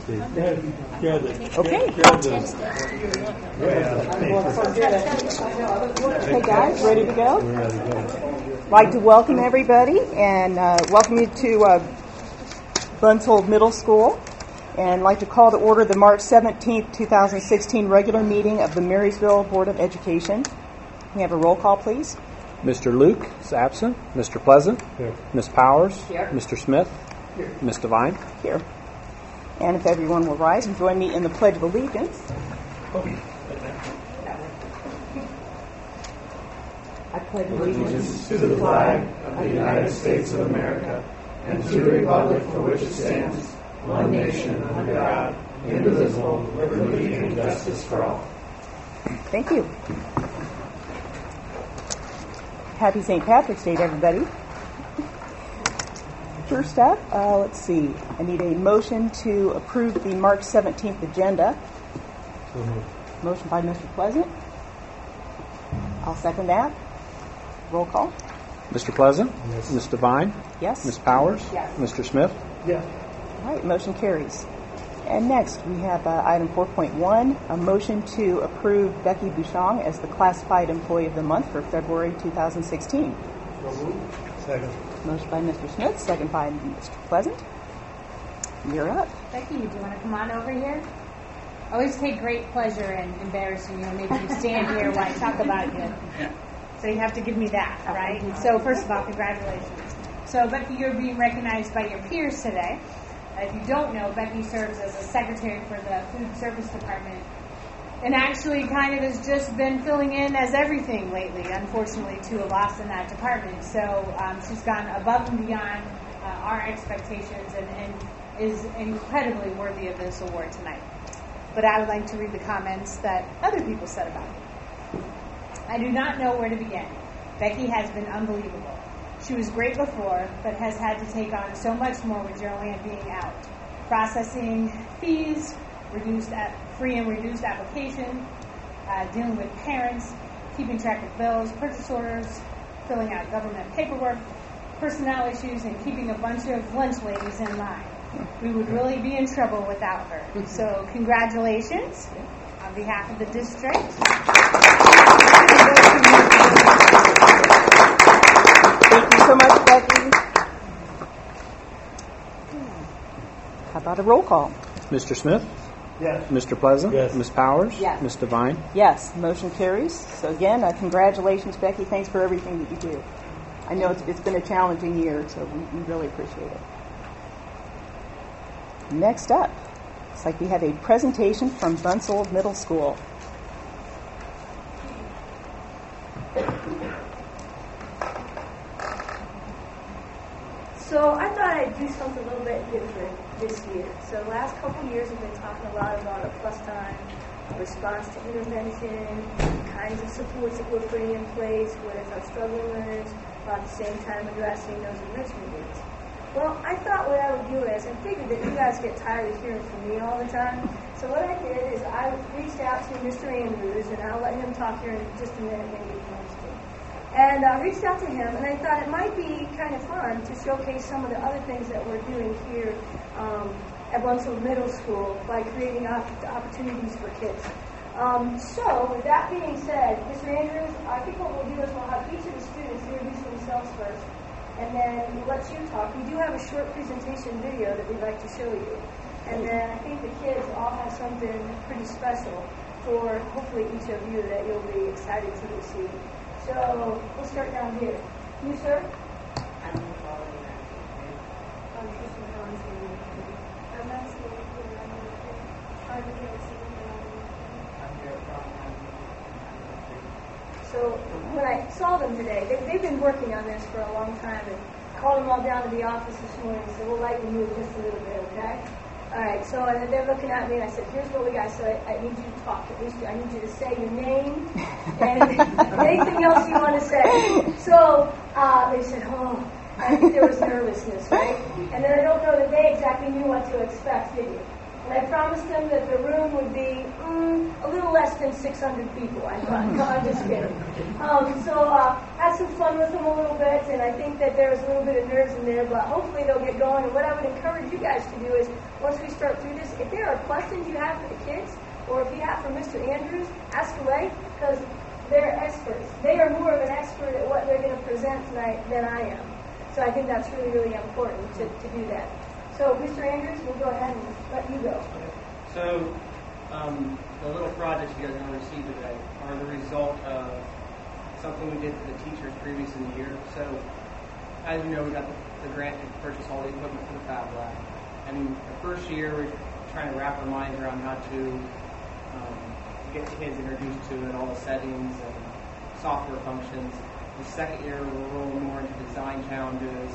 Okay. Hey guys, ready to go? I'd like to welcome everybody and welcome you to Bunsold Middle School, and I'd like to call to order the March 17th, 2016 regular meeting of the Marysville Board of Education. Can we have a roll call, please? Mr. Luke is absent. Mr. Pleasant. Here. Ms. Powers. Here. Mr. Smith. Here. Ms. Devine. Here. And if everyone will rise and join me in the Pledge of Allegiance. I pledge allegiance to the flag of the United States of America and to the republic for which it stands, one nation under God, indivisible, with liberty and justice for all. Thank you. Happy St. Patrick's Day to everybody. First up, let's see. I need a motion to approve the March 17th agenda. Motion by Mr. Pleasant. I'll second that. Roll call. Mr. Pleasant. Yes. Ms. Devine. Yes. Ms. Powers. Yes. Mr. Smith. Yes. All right, motion carries. And next, we have item 4.1, a motion to approve Becky Bouchon as the Classified Employee of the Month for February 2016. Second. Motion by Mr. Smith, second by Mr. Pleasant. You're up. Becky, do you want to come on over here? I always take great pleasure in embarrassing you and making you stand here while I talk about you. So you have to give me that, right? So first of all, congratulations. So Becky, you're being recognized by your peers today. If you don't know, Becky serves as a secretary for the food service department and actually kind of has just been filling in as everything lately, unfortunately, to a loss in that department. So she's gone above and beyond our expectations and is incredibly worthy of this award tonight. But I would like to read the comments that other people said about it. I do not know where to begin. Becky has been unbelievable. She was great before, but has had to take on so much more with Joanne being out. Processing fees, free and reduced application, dealing with parents, keeping track of bills, purchase orders, filling out government paperwork, personnel issues, and keeping a bunch of lunch ladies in line. We would really be in trouble without her. So congratulations on behalf of the district. Thank you so much, Becky. How about a roll call? Mr. Smith. Yes. Mr. Pleasant. Yes. Ms. Powers. Yes. Ms. Devine. Yes, motion carries. So again, congratulations, Becky. Thanks for everything that you do. I know it's been a challenging year, so we really appreciate it. Next up, looks like we have a presentation from Bunsold Middle School. So I thought I'd do something a little bit different this year. So the last couple of years we've been talking a lot about a plus time, a response to intervention, kinds of supports that we're putting in place with our struggling learners, while at the same time addressing those enrichment needs. Well, I thought what I would do is, I figured that you guys get tired of hearing from me all the time, so what I did is I reached out to Mr. Andrews, and I'll let him talk here in just a minute, maybe he wants to. And I reached out to him, and I thought it might be kind of fun to showcase some of the other things that we're doing here at Bunsold Middle School by creating opportunities for kids. So, with that being said, Mr. Andrews, I think what we'll do is we'll have each of the students introduce themselves first, and then we'll let you talk. We do have a short presentation video that we'd like to show you. And then I think the kids all have something pretty special for hopefully each of you that you'll be excited to receive. So we'll start down here. You, sir? I'm following that. I'm Tristan Collins. I'm not seeing I'm here from So when I saw them today, they've been working on this for a long time, and called them all down to the office this morning and said, we'll lighten the mood just a little bit, okay? All right, so and they're looking at me, and I said, here's what we got. So I need you to talk. At least I need you to say your name and anything else you want to say. So they said, oh, I think there was nervousness, right? And then I don't know that they exactly knew what to expect, did you? And I promised them that the room would be a little less than 600 people, I thought. No, I'm just kidding. Had some fun with them a little bit, and I think that there was a little bit of nerves in there, but hopefully they'll get going. And what I would encourage you guys to do is, once we start through this, if there are questions you have for the kids, or if you have for Mr. Andrews, ask away, because they're experts. They are more of an expert at what they're going to present tonight than I am. So I think that's really, really important to do that. So, Mr. Andrews, we'll go ahead and let you go. So, the little projects you guys are going to receive today are the result of something we did for the teachers previous in the year. So, as you know, we got the grant to purchase all the equipment for the Fab Lab. And the first year, we're trying to wrap our minds around how to get kids introduced to it, all the settings and software functions. The second year, we're rolling more into design challenges.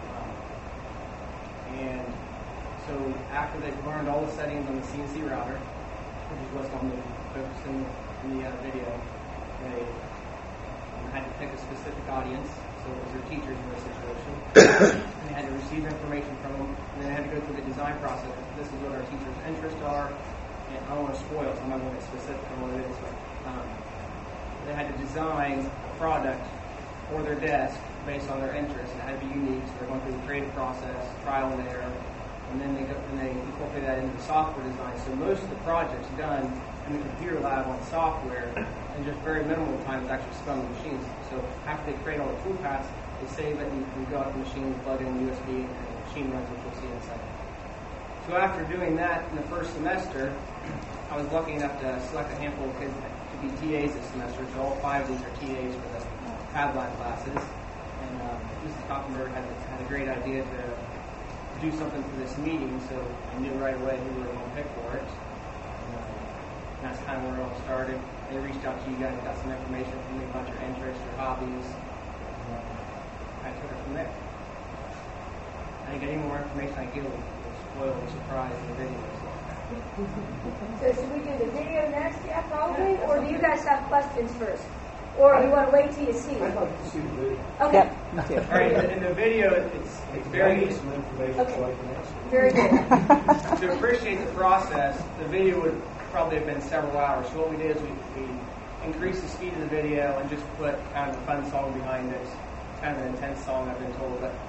And so after they've learned all the settings on the CNC router, which is what's on the focus in the video, they had to pick a specific audience. So it was their teachers in this situation. And they had to receive information from them. And then they had to go through the design process. This is what our teachers' interests are. And I don't want to spoil it, so I'm not going to get specific on what it is. But they had to design a product for their desk based on their interests, and it had to be unique. So they're going through the creative process, trial and error, and then they incorporate that into the software design. So most of the projects done in the computer lab on software, and just very minimal time is actually spent on the machines. So after they create all the tool paths, they save it, and you can go out the machine, plug in USB, and the machine runs, which you'll see in a second. So after doing that in the first semester, I was lucky enough to select a handful of kids to be TAs this semester. So all 5 of these are TAs for the Fab Lab classes. And Mrs. Koffenberg had a great idea to do something for this meeting, so I knew right away who we were going to pick for it. And that's kind of where it all started. They reached out to you guys, got some information from me about your interests, your hobbies, and I took it from there. I think any more information I give will spoil the surprise in the video. So should we do the video next, yeah, probably? Or do you guys have questions first? Or you want to wait till you see it? I'd like to see the video. Okay. All right, in the video, it's very some information Okay. so I can answer. Very good. to appreciate the process. The video would probably have been several hours. So what we did is we increased the speed of the video and just put kind of a fun song behind it. It's kind of an intense song, I've been told, but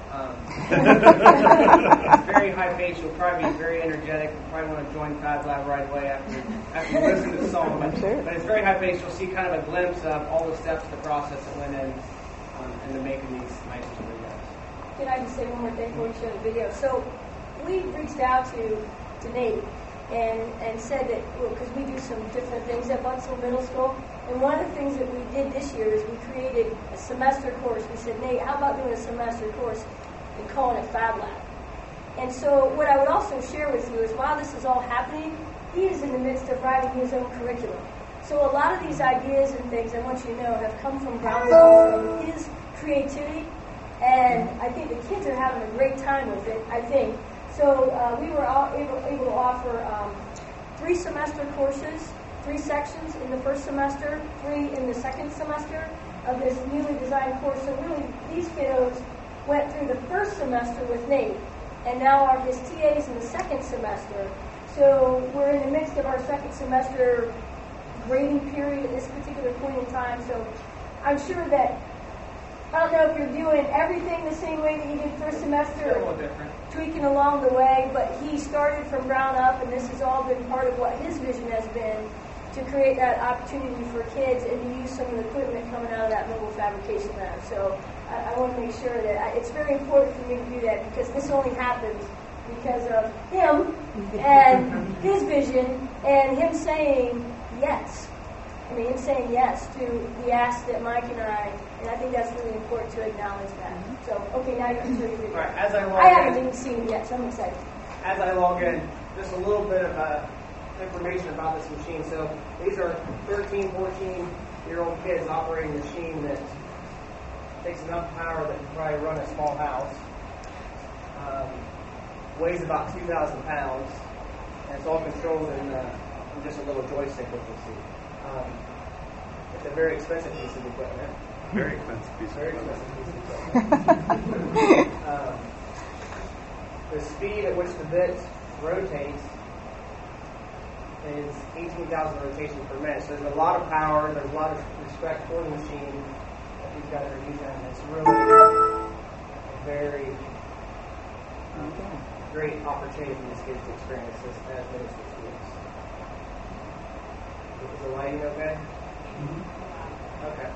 it's very high paced. You'll probably be very energetic. You'll probably want to join Fab Lab right away after you listen to the song. But it's very high paced. You'll see kind of a glimpse of all the steps of the process that went into making these nice videos. Can I just say one more thing before we show the video? So we reached out to Nate and said that, because we do some different things at Buntsville Middle School, and one of the things that we did this year is we created a semester course. We said, Nate, how about doing a semester course and calling it Fab Lab? And so what I would also share with you is while this is all happening, he is in the midst of writing his own curriculum. So a lot of these ideas and things, I want you to know, have come from Brownsville, from his creativity, and I think the kids are having a great time with it, I think. So we were all able to offer 3 semester courses, 3 sections in the first semester, 3 in the second semester of this newly designed course. So really, these kiddos went through the first semester with Nate, and now are his TAs in the second semester. So we're in the midst of our second semester grading period at this particular point in time. So I'm sure that, I don't know if you're doing everything the same way that you did first semester, A little different. tweaking along the way, but he started from ground up, and this has all been part of what his vision has been, to create that opportunity for kids and to use some of the equipment coming out of that mobile fabrication lab. So I want to make sure that it's very important for me to do that, because this only happens because of him and his vision and him saying yes. I mean, him saying yes to the ask that Mike and I think that's really important to acknowledge that. So, okay, now you can show your video. All right, as I log I haven't in, even seen it yet, so I'm excited. as I log in, just a little bit of information about this machine. So these are 13, 14-year-old kids operating a machine that takes enough power that can probably run a small house. Weighs about 2,000 pounds, and it's all controlled in just a little joystick, which you'll see. It's a very expensive piece of equipment. Very expensive piece of Very equipment. expensive piece of equipment. The speed at which the bit rotates is 18,000 rotations per minute. So there's a lot of power, there's a lot of respect for the machine that these guys are using. And it's really a very great opportunity for these kids to experience this as middle school students. Is the lighting okay? Mm-hmm. Okay.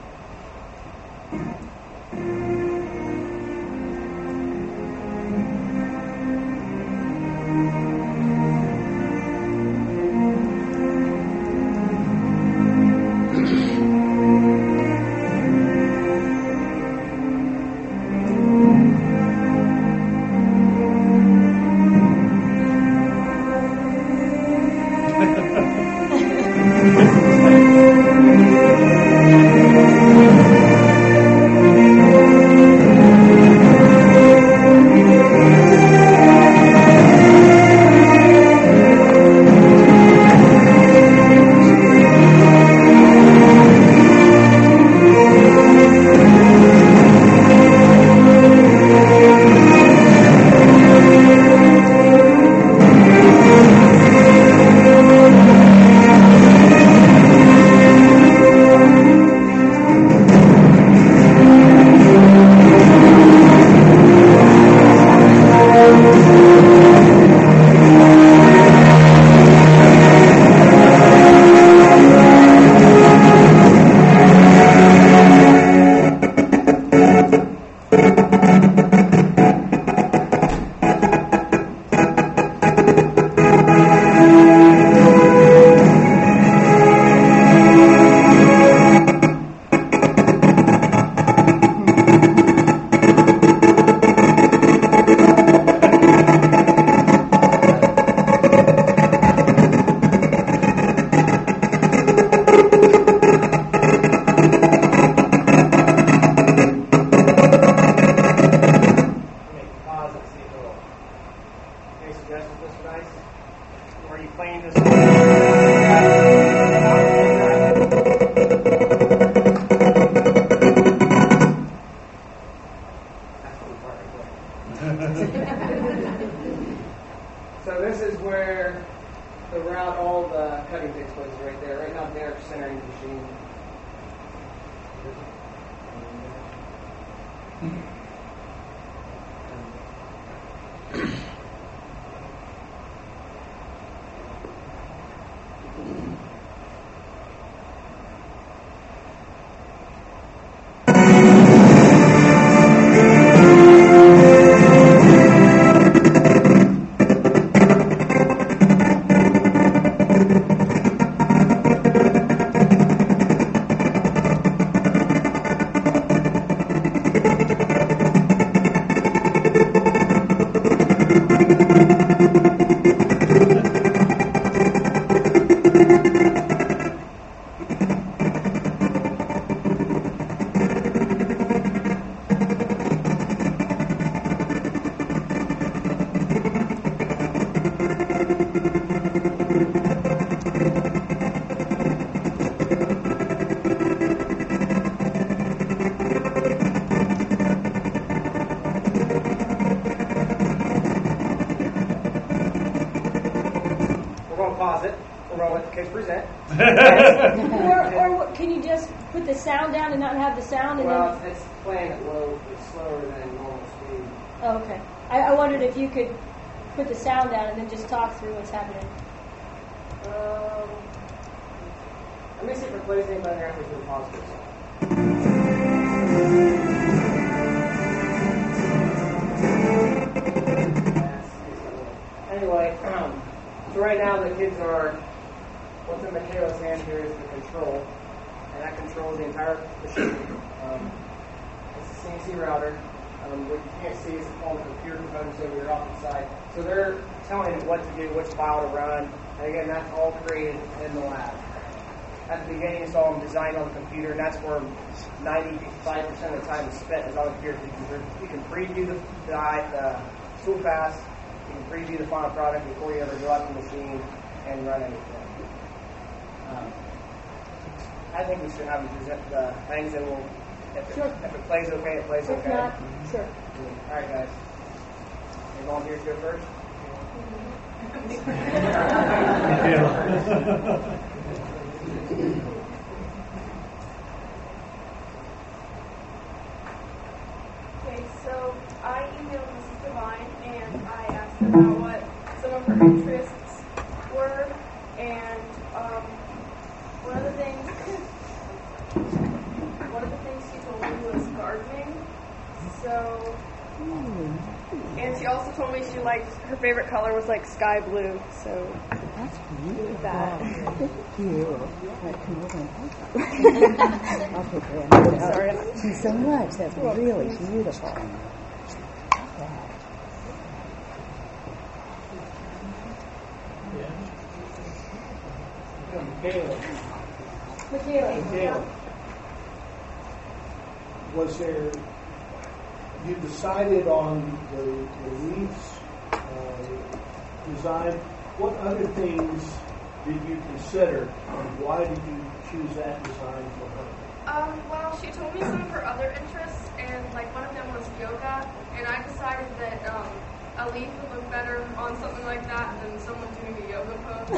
So this is where the route, all the cutting takes place right there. Right now, Derek's centering the machine. Or can you just put the sound down and not have the sound? And well, it's playing at low, it's slower than normal speed. Oh, okay. I wondered if you could put the sound down and then just talk through what's happening. Let me see if it plays any better after the positives. Anyway, so right now the kids are, what's in Michaela's hand here is the control, and that controls the entire machine. It's a CNC router. What you can't see is all the computer components over here off the side. So they're telling it what to do, which file to run, and again, that's all created in the lab. At the beginning, it's all designed on the computer, and that's where 95% of the time is spent is on the computer. You can preview the tool pass, you can preview the final product before you ever go out the machine and run anything. I think we should have them present the things, and we'll, if it plays okay, it plays okay. If not, sure. All right, guys. Any volunteers go first? Okay, so I emailed Mrs. Devine and I asked her about what some of her interests were, and one of the things she told me was gardening. So, and she also told me she liked, her favorite color was like sky blue. So That's beautiful. that. Thank you. Okay, great. Sorry. Thank you so much. That's really beautiful. Michaela. Was there, you decided on the wreaths design, what other things did you consider, and why did you choose that design for her? Well, she told me some of her other interests, and like one of them was yoga, and I decided that a leaf would look better on something like that than someone doing a yoga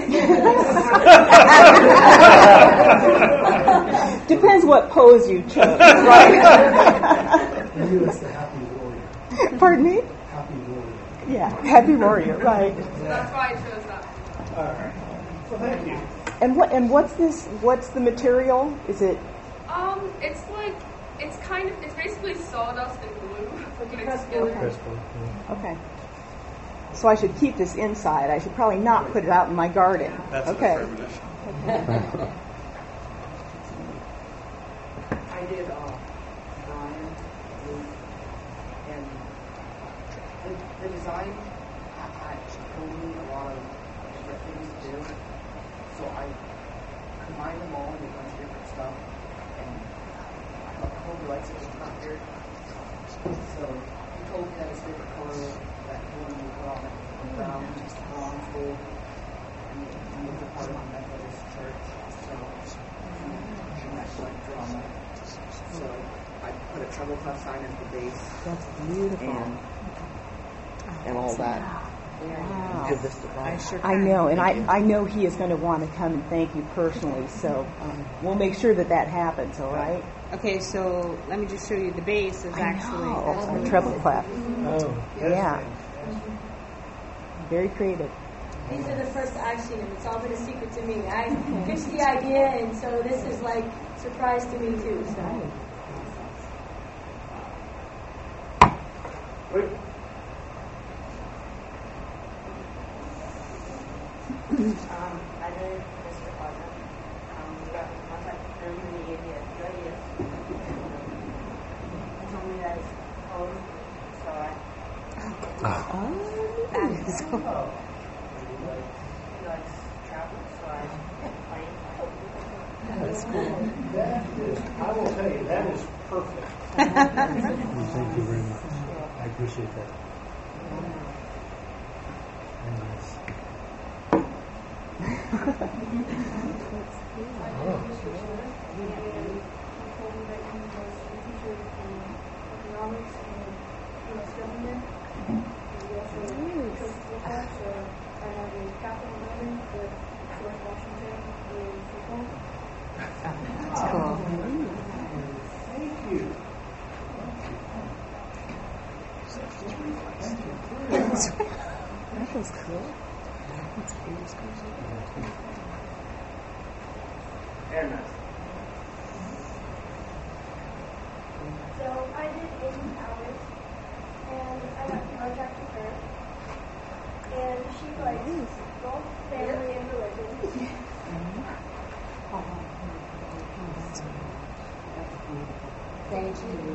pose. Depends what pose you chose, right? For you, it's the happy warrior. Pardon me? Happy warrior. Yeah, happy warrior, right. So that's why I chose that. All right. Well, thank you. And what's this? What's the material? Is it? It's like it's basically sawdust and glue. Mixed Okay. together. Okay. So I should keep this inside. I should probably not put it out in my garden. That's okay. an premonition. I did Brian, and the design had told me a lot of different things to do. So I combined them all into a bunch of different stuff, and I hope he likes it when it's not here. So he told me that his favorite color that he wanted to put on it was brown, bronze, gold, and the other part of the Methodist church. So and that's like drawn that. So I put a treble clef sign as the base. That's beautiful. And all that. Wow. Give this to Brian. I know, and I know he is going to want to come and thank you personally. So we'll make sure that happens. All right. Okay, so let me just show you the base is actually that's a treble clef. Oh, Yeah. Very creative. These are the first I've seen them. It's all been a secret to me. I pitched the idea, and so this is like a surprise to me too. So. Rick? I know Mr. Pleasant. We got in contact with him and he gave me a few ideas. He told me that it's closed, so That is cool. he likes travel, so I plane. That's cool. That is, I will tell you, that is perfect. Thank you very much. I appreciate that. Very nice. That's cool. Thank you. That was cool. Aaron. So I did 80 hours, and I got in contact with her, and she likes both family and religion. Thank you.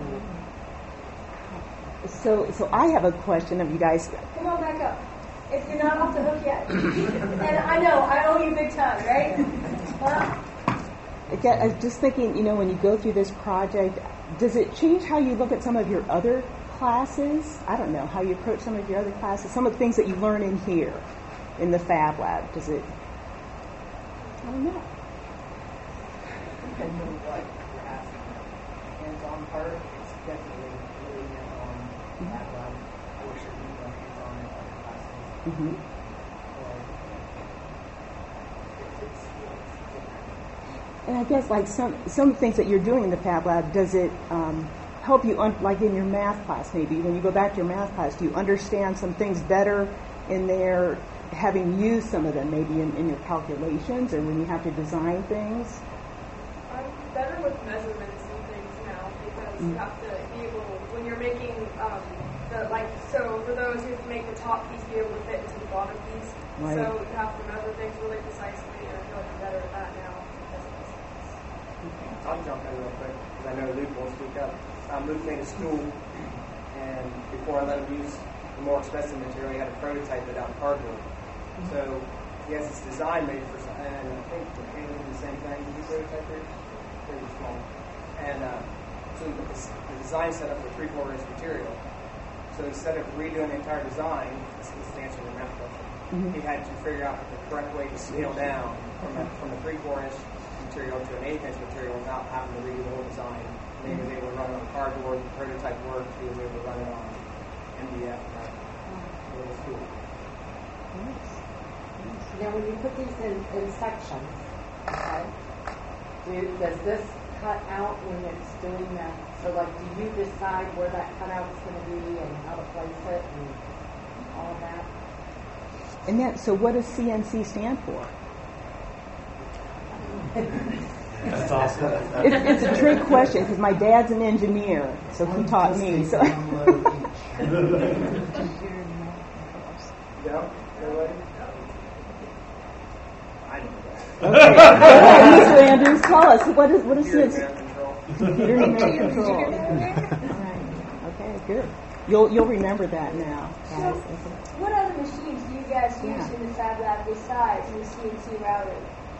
So I have a question of you guys. Come on back up. If you're not off the hook yet. And I know, I owe you big time, right? Again, I was just thinking, when you go through this project, does it change how you look at some of your other classes? I don't know, how you approach some of your other classes, some of the things that you learn in here, in the Fab Lab. Does it? I don't know. Depends on what you're asking. Hands-on part, it's definitely really hands-on. That lab, I wish it would be more hands-on in other classes. Mm-hmm. And I guess like some things that you're doing in the Fab Lab, does it help you, like in your math class maybe, when you go back to your math class, do you understand some things better in there, having used some of them maybe in your calculations or when you have to design things? I'm better with measurements and things now because you have to be able, when you're making so for those you have to make the top piece be able to fit into the bottom piece. Right. So you have to measure things really precisely, and I feel like I'm better at that now because of this. I'll jump in real quick because I know Luke will speak up. Luke made a stool, and before I let him use the more expensive material, he had to prototype it out in cardboard. So he has this design made for, and I think for Caleb did the same thing. Did you prototype it? Pretty small. And so the design set up for 3/4 inch material. So instead of redoing the entire design, this is the answer to your math question, he had to figure out the correct way to scale down from a 3/4 inch material to an 1/8 inch material without having to redo the whole design. And he was able to run it on cardboard, the prototype worked, he was able to run it on MDF and that little tool. Now, when you put these in sections, okay, does this cut out when it's doing that? So, like, do you decide where that cutout is going to be and how to place it and all of that? And so what does CNC stand for? That's awesome. It's a trick question because my dad's an engineer, so he taught me. So. Okay. Mr. Andrews, tell us what is CNC? Computer command control. All right. Okay, good. You'll remember that now. So, what other machines do you guys use in the Fab Lab besides the CNC router?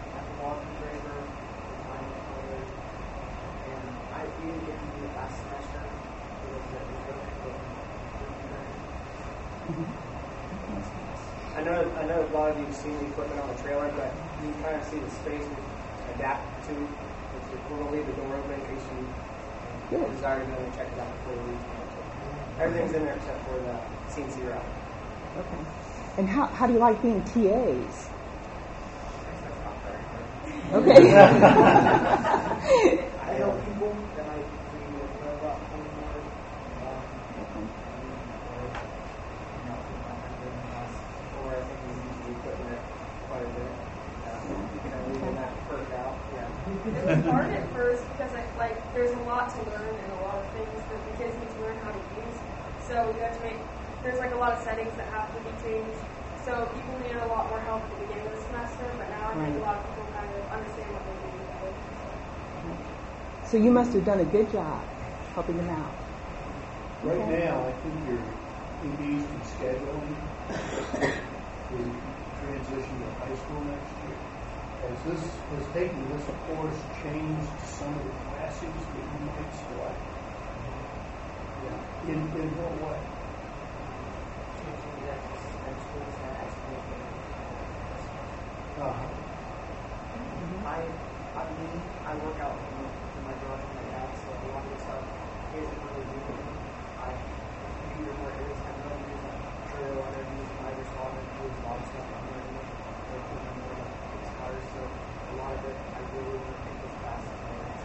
I know a lot of you have seen the equipment on the trailer, but you kind of see the space we adapt to. We're going to leave the door open in case you desire to go and check it out before we leave. Everything's in there except for the CNC router. Okay. And how do you like being TAs? Okay. I help people that I know about or I think we use the equipment quite a bit. You can leave that first out. It was hard at first because there's a lot to learn and a lot of things that the kids need to learn how to use. So you have to there's a lot of settings that have to be changed. So people needed a lot more help at the beginning of the semester, but now I think a lot of people kind of understand what they need. So you must have done a good job helping them out. Right now, I think you're engaged in scheduling to transition to high school next year. Has taking this course changed some of the classes that you might select? Yeah. In what way? I work out in my garage with my dad, so a lot of the stuff he isn't really doing. I computer where it is. I know I use Trello, I know I use Microsoft, I use a lot of stuff I'm learning. So a lot of it I really want to take this class and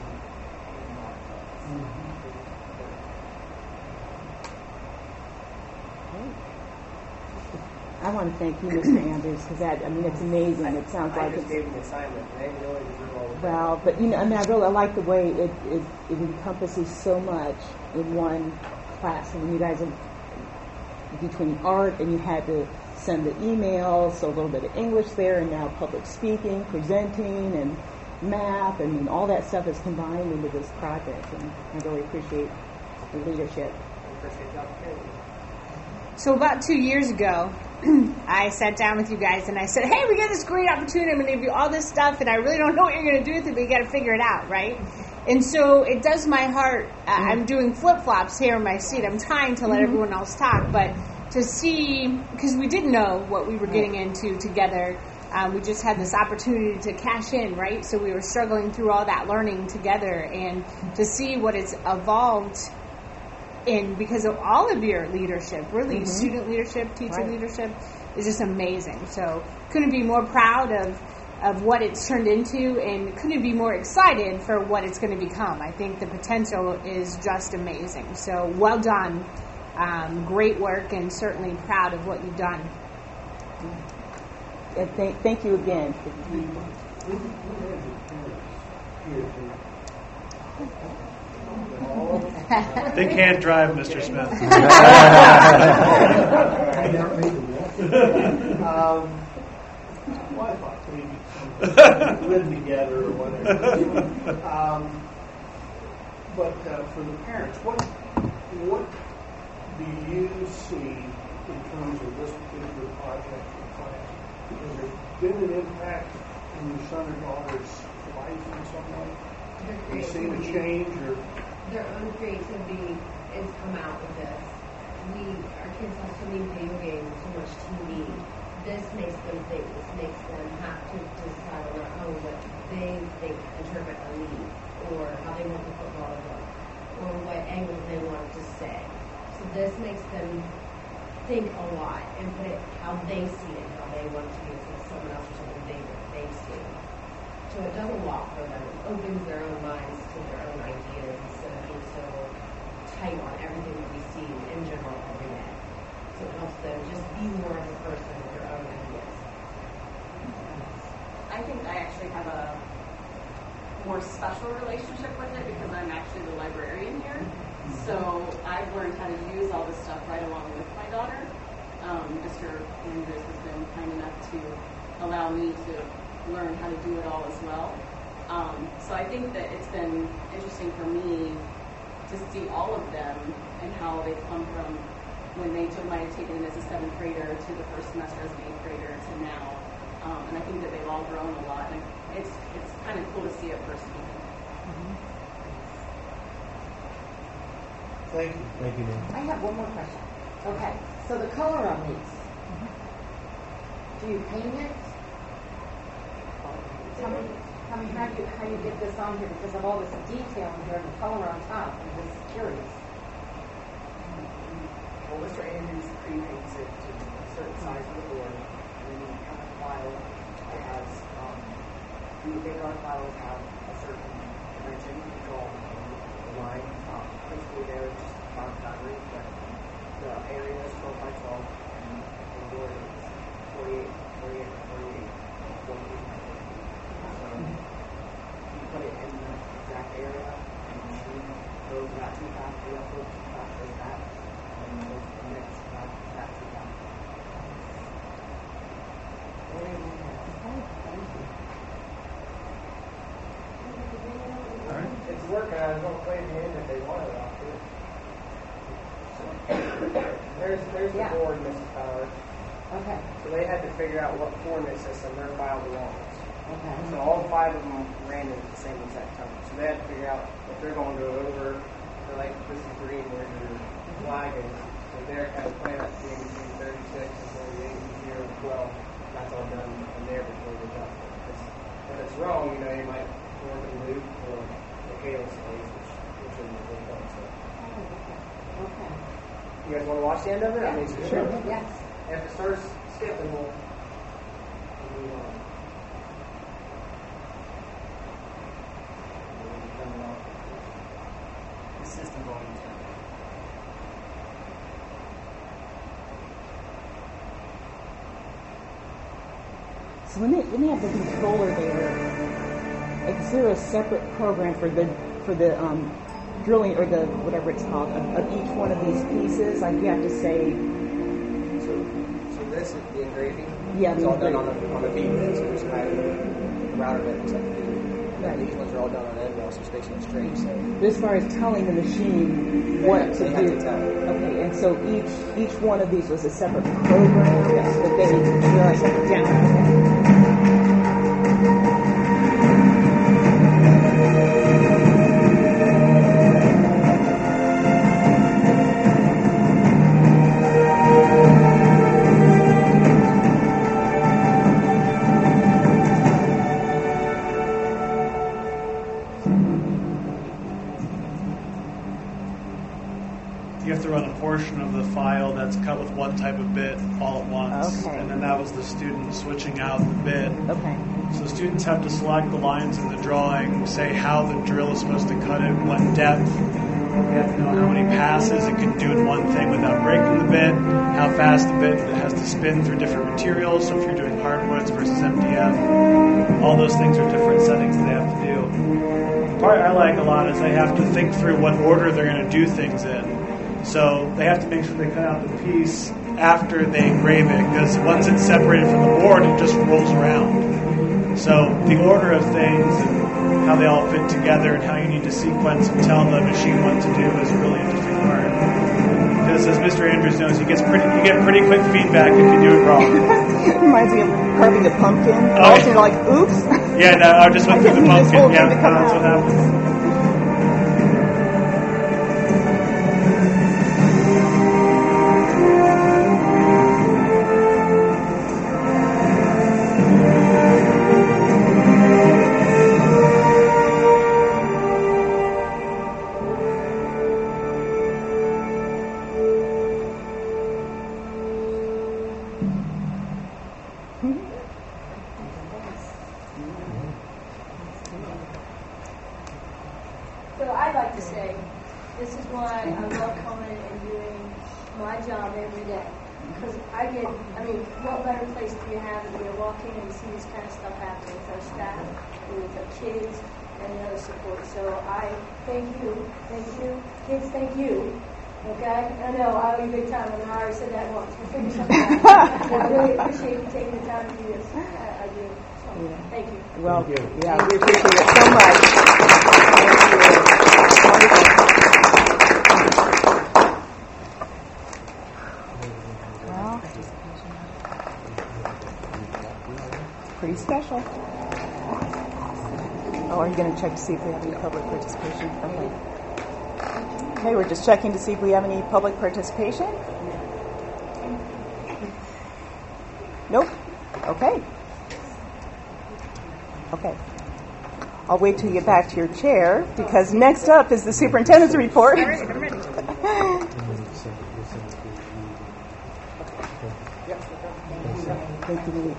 I want to thank you, Mr. Andrews, because it's amazing. It sounds like I just gave them the assignment. They really deserve all the well, but I really like the way it encompasses so much in one class. I mean, you guys are between art and you had to send the emails, so a little bit of English there, and now public speaking, presenting, and math. All that stuff is combined into this project, and I really appreciate the leadership. Appreciate the opportunity. So about 2 years ago, I sat down with you guys and I said, hey, we got this great opportunity. I'm going to give you all this stuff, and I really don't know what you're going to do with it, but you got to figure it out, right? And so it does my heart. I'm doing flip-flops here in my seat. I'm trying to let everyone else talk, but to see, because we didn't know what we were getting into together. We just had this opportunity to cash in, right? So we were struggling through all that learning together, and to see what it's evolved in because of all of your leadership, really, student leadership, teacher leadership, is just amazing. So couldn't be more proud of of what it's turned into, and couldn't be more excited for what it's going to become. I think the potential is just amazing. So well done. Great work, and certainly proud of what you've done. Thank you again. They can't drive, Mr. Smith. Wi-Fi, maybe live together or whatever. But for the parents, what do you see in terms of this particular project for class? Has there been an impact in your son or daughter's life in some way? Have you seen a change or? Their own creativity has come out with this. Our kids have so many video games, so much TV. This makes them think. This makes them have to decide on their own what they think, interpret a lead, or how they want the football to look, or what angle they want it to say. So this makes them think a lot and put it how they see it, how they want it to be, instead of someone else or something they've seen. So it does a lot for them. It opens their own minds to their own ideas instead of being so tight on everything that we see in general every day. So it helps them just be more of a person with their own ideas. I think I actually have a more special relationship with it because I'm actually the librarian here. So I've learned how to use all this stuff right along with my daughter. Mr. Andrews has been kind enough to allow me to learn how to do it all as well. So I think that it's been interesting for me to see all of them and how they've come from when they might have taken it as a 7th grader to the first semester as an 8th grader to now. And I think that they've all grown a lot. And it's kind of cool to see it firsthand. Thank you. Thank you, ma'am. I have one more question. Okay, so the color on these. Do you paint it? Tell me how you get this on here because of all this detail in here and the color on top. I'm just curious. Well, Mr. Andrews pre-paints it to a certain size of the board, and then you have a file that has, we make our files have a certain dimension. We draw the line principally there, just not boundary, but the area is 12 by 12, and the board is 48 by 48, 48 by 48. So you put it in the exact area, and the machine goes that too fast, the upload too fast, goes that, and then goes the next that too fast. It's working. I was going to play the end if they wanted it off too. There's the board, Mrs. Powers. Okay. So they had to figure out what coordinate system their file belongs. Okay. So all 5 of them ran at the same exact time. So they had to figure out if they're going to go over, they're like, this is green, where your flag is. So they're kind of playing that game between 36 and 48 and 0 and 12. That's all done in there before they jump. If it's wrong, you might work in loop or Michaela's place, which is really fun. So. Oh, okay. You guys want to watch the end of it? Yeah. I mean, sure. Yes. If it starts skipping, we'll move on. The system volume is turned down. So when they have the controller there, is there a separate program for the drilling or the whatever it's called of each one of these pieces? Like you have to say. So this is the engraving. Yeah, it's all done on a bead. So there's kind of a router that looks like a bead. Right. These ones are all done on end rails, so it's facing straight. So as far as telling the machine what to do. Okay, and so each one of these was a separate program that they just down. portion of the file that's cut with one type of bit all at once. Okay. And then that was the student switching out the bit. Okay. So students have to select the lines in the drawing, say how the drill is supposed to cut it, what depth. We have to know how many passes it can do in one thing without breaking the bit, how fast the bit has to spin through different materials, so if you're doing hardwoods versus MDF, all those things are different settings that they have to do. The part I like a lot is they have to think through what order they're going to do things in. So they have to make sure they cut out the piece after they engrave it, because once it's separated from the board, it just rolls around. So the order of things and how they all fit together and how you need to sequence and tell the machine what to do is a really interesting part. Because as Mr. Andrews knows, you get pretty quick feedback if you do it wrong. Reminds me of carving a pumpkin. Oh, Also, you're like, oops. Yeah, no, I just went through the pumpkin. Yeah, that's what happens. So I'd like to say, this is why I love coming and doing my job every day. Because what better place do you have than to walk in and see this kind of stuff happening with our staff, and with our kids, and the other support. So I thank you, kids, thank you. Okay? I know, I owe you big time, and I already said that once. We'll figure something out. I really appreciate you taking the time to do this. I do. So, thank you. Well, yeah, we appreciate it so much. Well, pretty special. Oh, are you going to check to see if we have any public participation? Okay, we're just checking to see if we have any public participation. Nope. Okay. Okay. I'll wait till you get back to your chair, because next up is the superintendent's report. All right, I'm ready. Thank you.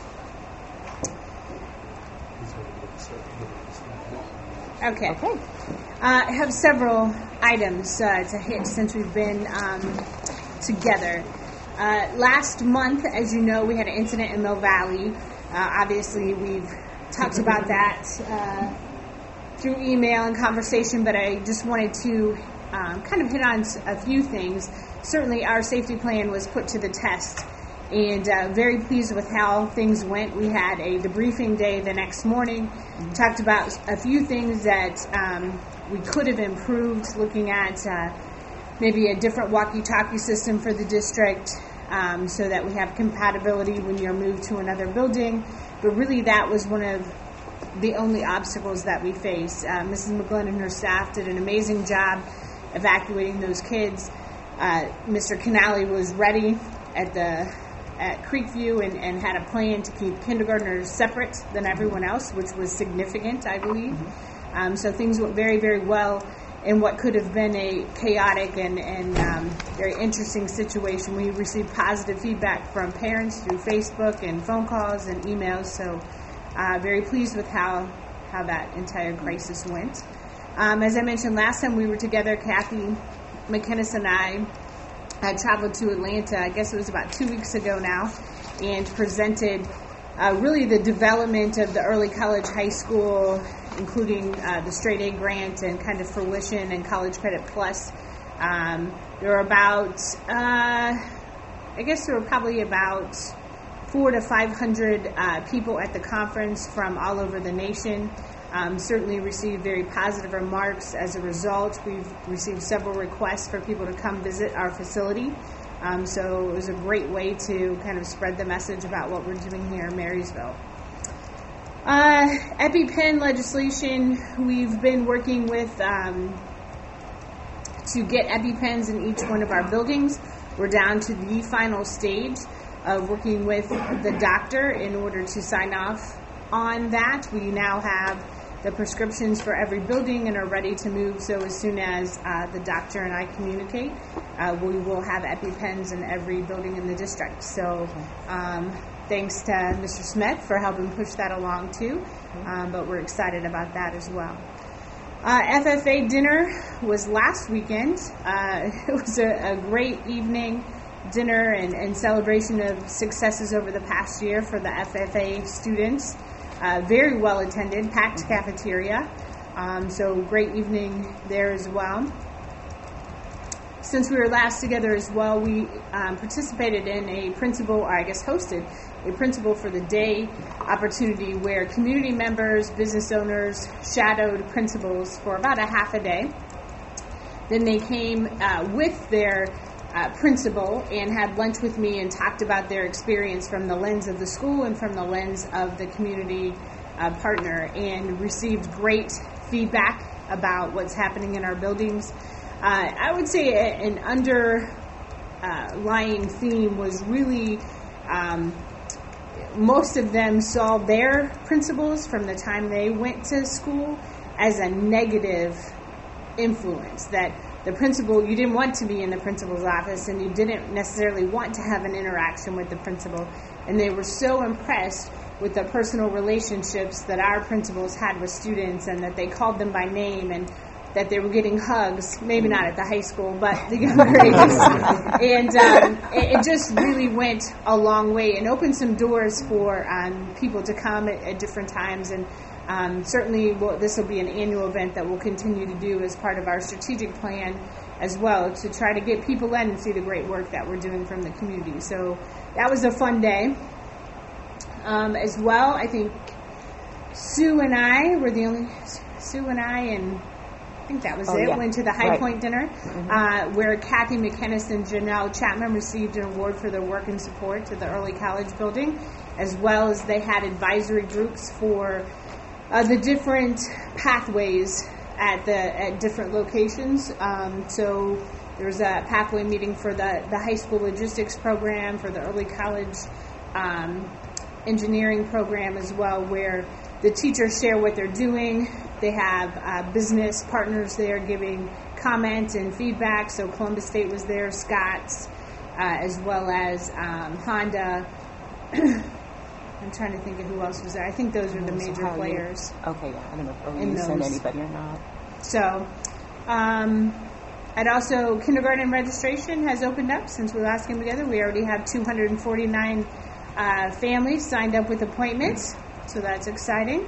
Okay. I have several items to hit since we've been together. Last month, as you know, we had an incident in Mill Valley. Obviously, we've talked about that through email and conversation, but I just wanted to kind of hit on a few things. Certainly, our safety plan was put to the test, and very pleased with how things went. We had a debriefing day the next morning, talked about a few things that we could have improved, looking at maybe a different walkie-talkie system for the district so that we have compatibility when you're moved to another building. But really that was one of the only obstacles that we faced. Mrs. McGlynn and her staff did an amazing job evacuating those kids. Mr. Canali was ready at Creekview and had a plan to keep kindergartners separate than everyone else, which was significant, I believe. So things went very, very well in what could have been a chaotic and very interesting situation. We received positive feedback from parents through Facebook and phone calls and emails, so very pleased with how that entire crisis went. As I mentioned last time we were together, Kathy McInnes and I traveled to Atlanta, I guess it was about 2 weeks ago now, and presented really the development of the early college high school, including the straight A grant and kind of fruition and College Credit Plus. There were about, probably about 400 to 500 people at the conference from all over the nation. Certainly received very positive remarks as a result. We've received several requests for people to come visit our facility. So it was a great way to kind of spread the message about what we're doing here in Marysville. EpiPen legislation, we've been working with to get EpiPens in each one of our buildings. We're down to the final stage of working with the doctor in order to sign off on that. We now have the prescriptions for every building and are ready to move. So as soon as the doctor and I communicate, we will have EpiPens in every building in the district. So thanks to Mr. Smith for helping push that along too, but we're excited about that as well. FFA dinner was last weekend. It was a great evening dinner and celebration of successes over the past year for the FFA students. Very well attended, packed cafeteria. So great evening there as well. Since we were last together as well, we participated in a principal, or I guess hosted a principal for the day opportunity where community members, business owners shadowed principals for about a half a day. Then they came with their principal and had lunch with me and talked about their experience from the lens of the school and from the lens of the community partner, and received great feedback about what's happening in our buildings. I would say an underlying theme was really most of them saw their principals from the time they went to school as a negative influence, that the principal, you didn't want to be in the principal's office and you didn't necessarily want to have an interaction with the principal, and they were so impressed with the personal relationships that our principals had with students, and that they called them by name, and that they were getting hugs, maybe not at the high school, but the younger ages. And it just really went a long way and opened some doors for people to come at different times. And certainly this will be an annual event that we'll continue to do as part of our strategic plan as well, to try to get people in and see the great work that we're doing from the community. So that was a fun day. As well, I think Sue and I were the only, I think that was it. Yeah. Went to the High Right. Point dinner, where Kathy McKinnis and Janelle Chapman received an award for their work and support to the early college building, as well as they had advisory groups for the different pathways at different locations. So there was a pathway meeting for the high school logistics program, for the early college engineering program as well, where the teachers share what they're doing. They have business partners there giving comments and feedback. So Columbus State was there, Scott's, as well as Honda. I'm trying to think of who else was there. I think those were the major players. Okay, yeah. I don't know if you sent anybody or not. So, and also kindergarten registration has opened up since we last came together. We already have 249 families signed up with appointments, so that's exciting.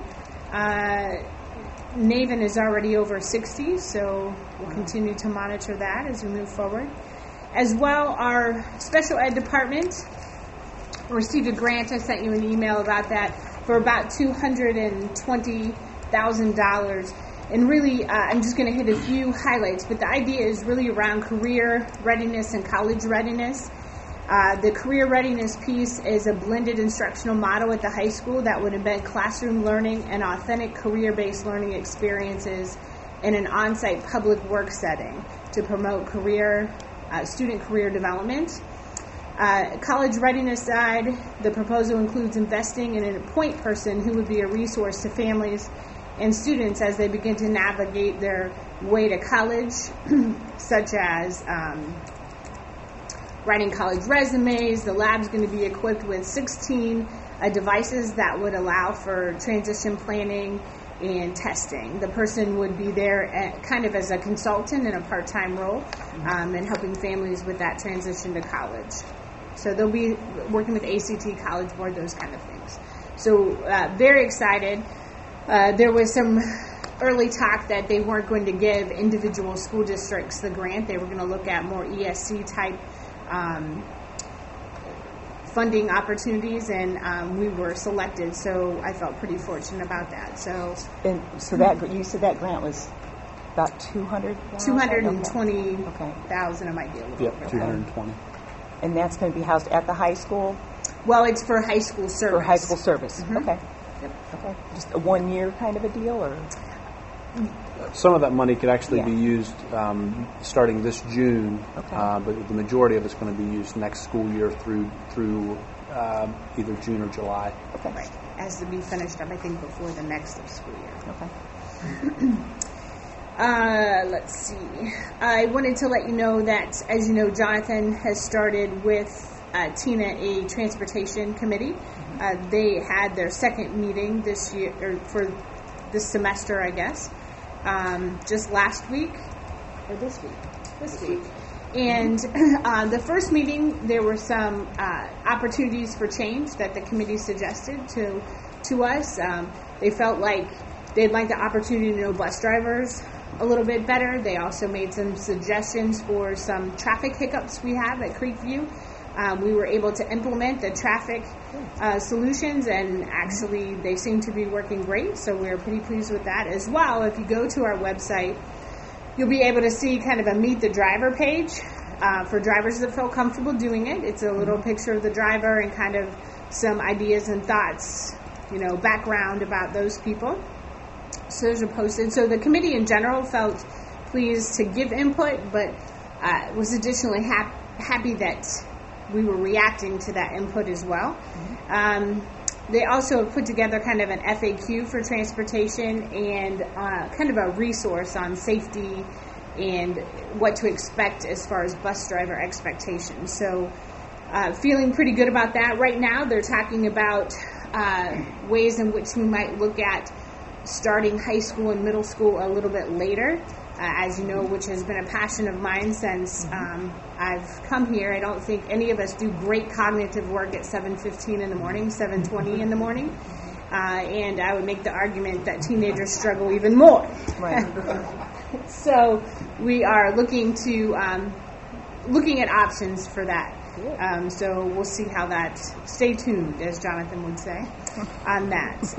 NAVEN is already over 60, so we'll continue to monitor that as we move forward. As well, our special ed department received a grant. I sent you an email about that for about $220,000. And really, I'm just going to hit a few highlights, but the idea is really around career readiness and college readiness. The career readiness piece is a blended instructional model at the high school that would embed classroom learning and authentic career-based learning experiences in an on-site public work setting to promote student career development. College readiness side, the proposal includes investing in a point person who would be a resource to families and students as they begin to navigate their way to college, such as writing college resumes. The lab's going to be equipped with 16 devices that would allow for transition planning and testing. The person would be there kind of as a consultant in a part-time role, and helping families with that transition to college. So they'll be working with ACT, College Board, those kind of things. So very excited. There was some early talk that they weren't going to give individual school districts the grant. They were going to look at more ESC type funding opportunities, and we were selected, so I felt pretty fortunate about that. So that you said that grant was about 220,000. It might be a little bit. 220. And that's going to be housed at the high school? Well, it's for high school service. For high school service. Mm-hmm. Okay. Yep. Okay. Just a 1 year kind of a deal, or? Some of that money could actually be used starting this June, but the majority of it's going to be used next school year through either June or July. Okay. Right. has to be finished up, I think, before the next school year. Okay. Let's see. I wanted to let you know that, as you know, Jonathan has started with Tina a transportation committee. They had their second meeting this year, or for this semester, I guess, just last week, or this week? This week. And the first meeting, there were some opportunities for change that the committee suggested to us. They felt like they'd like the opportunity to know bus drivers a little bit better. They also made some suggestions for some traffic hiccups we have at Creekview. We were able to implement the traffic solutions, and actually they seem to be working great, so we're pretty pleased with that as well. If you go to our website, you'll be able to see kind of a Meet the Driver page for drivers that feel comfortable doing it. It's a little picture of the driver and kind of some ideas and thoughts, background about those people. So those are posted. So the committee in general felt pleased to give input, but was additionally happy that we were reacting to that input as well. They also have put together kind of an FAQ for transportation and kind of a resource on safety and what to expect as far as bus driver expectations. So feeling pretty good about that. Right now they're talking about ways in which we might look at starting high school and middle school a little bit later, as you know, which has been a passion of mine since I've come here. I don't think any of us do great cognitive work at 7:15 in the morning, 7:20 in the morning, and I would make the argument that teenagers struggle even more. Right. So we are looking at options for that. So we'll see how that. Stay tuned, as Jonathan would say, on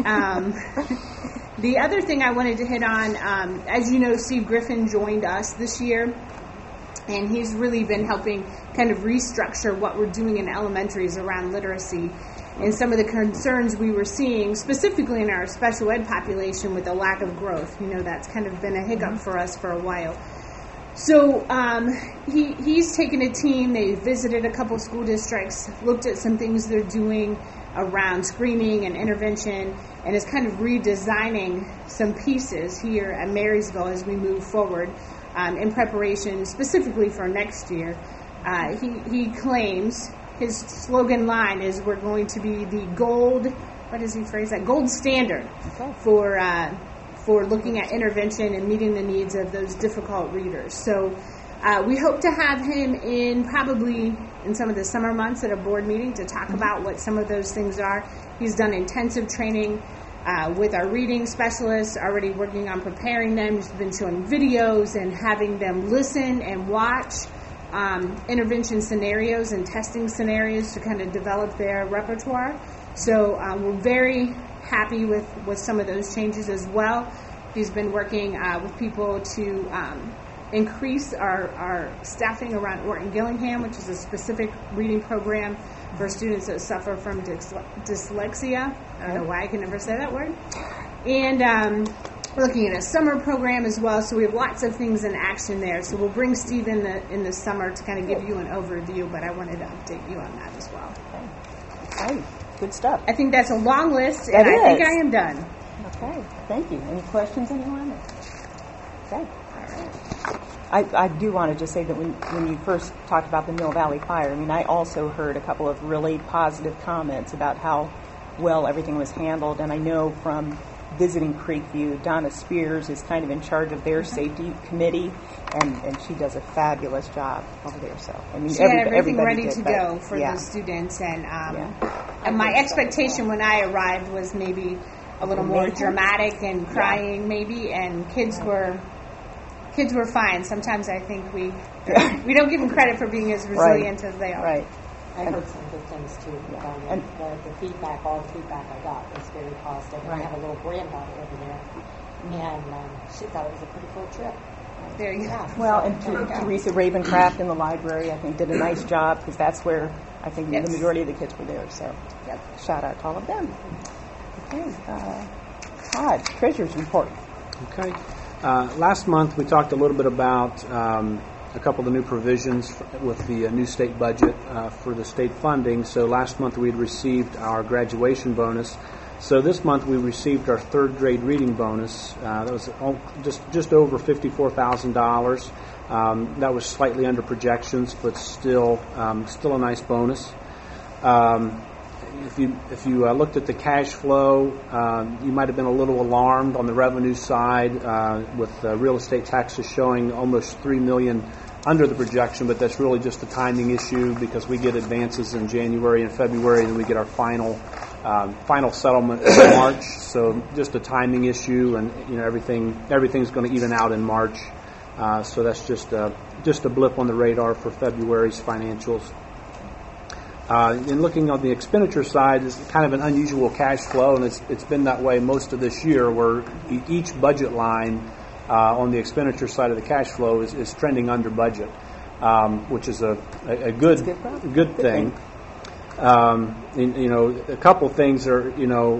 that. The other thing I wanted to hit on, as you know, Steve Griffin joined us this year, and he's really been helping kind of restructure what we're doing in elementaries around literacy and some of the concerns we were seeing, specifically in our special ed population with the lack of growth. That's kind of been a hiccup for us for a while. So he's taken a team. They visited a couple school districts, looked at some things they're doing around screening and intervention, and is kind of redesigning some pieces here at Marysville as we move forward in preparation specifically for next year. He claims, his slogan line is, we're going to be the gold, what does he phrase that? Gold standard for looking at intervention and meeting the needs of those difficult readers. So we hope to have him in probably in some of the summer months at a board meeting to talk about what some of those things are. He's done intensive training with our reading specialists, already working on preparing them. He's been showing videos and having them listen and watch intervention scenarios and testing scenarios to kind of develop their repertoire. So we're very happy with some of those changes as well. He's been working with people to increase our staffing around Orton Gillingham, which is a specific reading program for students that suffer from dyslexia. I don't know why I can never say that word. And we're looking at a summer program as well, so we have lots of things in action there. So we'll bring Steve in the summer to kind of give you an overview, but I wanted to update you on that as well. Okay. Good stuff. I think that's a long list, and I think I am done. Okay, thank you. Any questions, anyone? Okay, all right. I do want to just say that when you first talked about the Mill Valley Fire, I also heard a couple of really positive comments about how well everything was handled, and I know from visiting Creekview, Donna Spears is kind of in charge of their safety committee, and she does a fabulous job over there. So she had everything ready to go for the students, and my expectation when I arrived was maybe a little more dramatic and crying, maybe, and kids were fine. Sometimes I think we don't give them credit for being as resilient as they are. Right. I heard some good things too. And the feedback, all the feedback I got was very positive. And I have a little granddaughter over there, and she thought it was a pretty cool trip. There you go. Well, and Teresa Ravencraft in the library, I think, did a nice job, because that's where I think the majority of the kids were there. So, shout out to all of them. Okay, Todd, Treasurer's Report. Okay. Last month we talked a little bit about a couple of the new provisions with the new state budget for the state funding. So last month we had received our graduation bonus So this month we received our third grade reading bonus. That was just over $54,000. That was slightly under projections, but still a nice bonus. If you looked at the cash flow, you might have been a little alarmed on the revenue side with real estate taxes showing almost $3 million under the projection, but that's really just a timing issue because we get advances in January and February, and we get our final settlement in March. So just a timing issue, and everything's going to even out in March. So that's just a blip on the radar for February's financials. In looking on the expenditure side, is kind of an unusual cash flow, and it's been that way most of this year, where each budget line on the expenditure side of the cash flow is trending under budget, which is a good thing. A couple things are,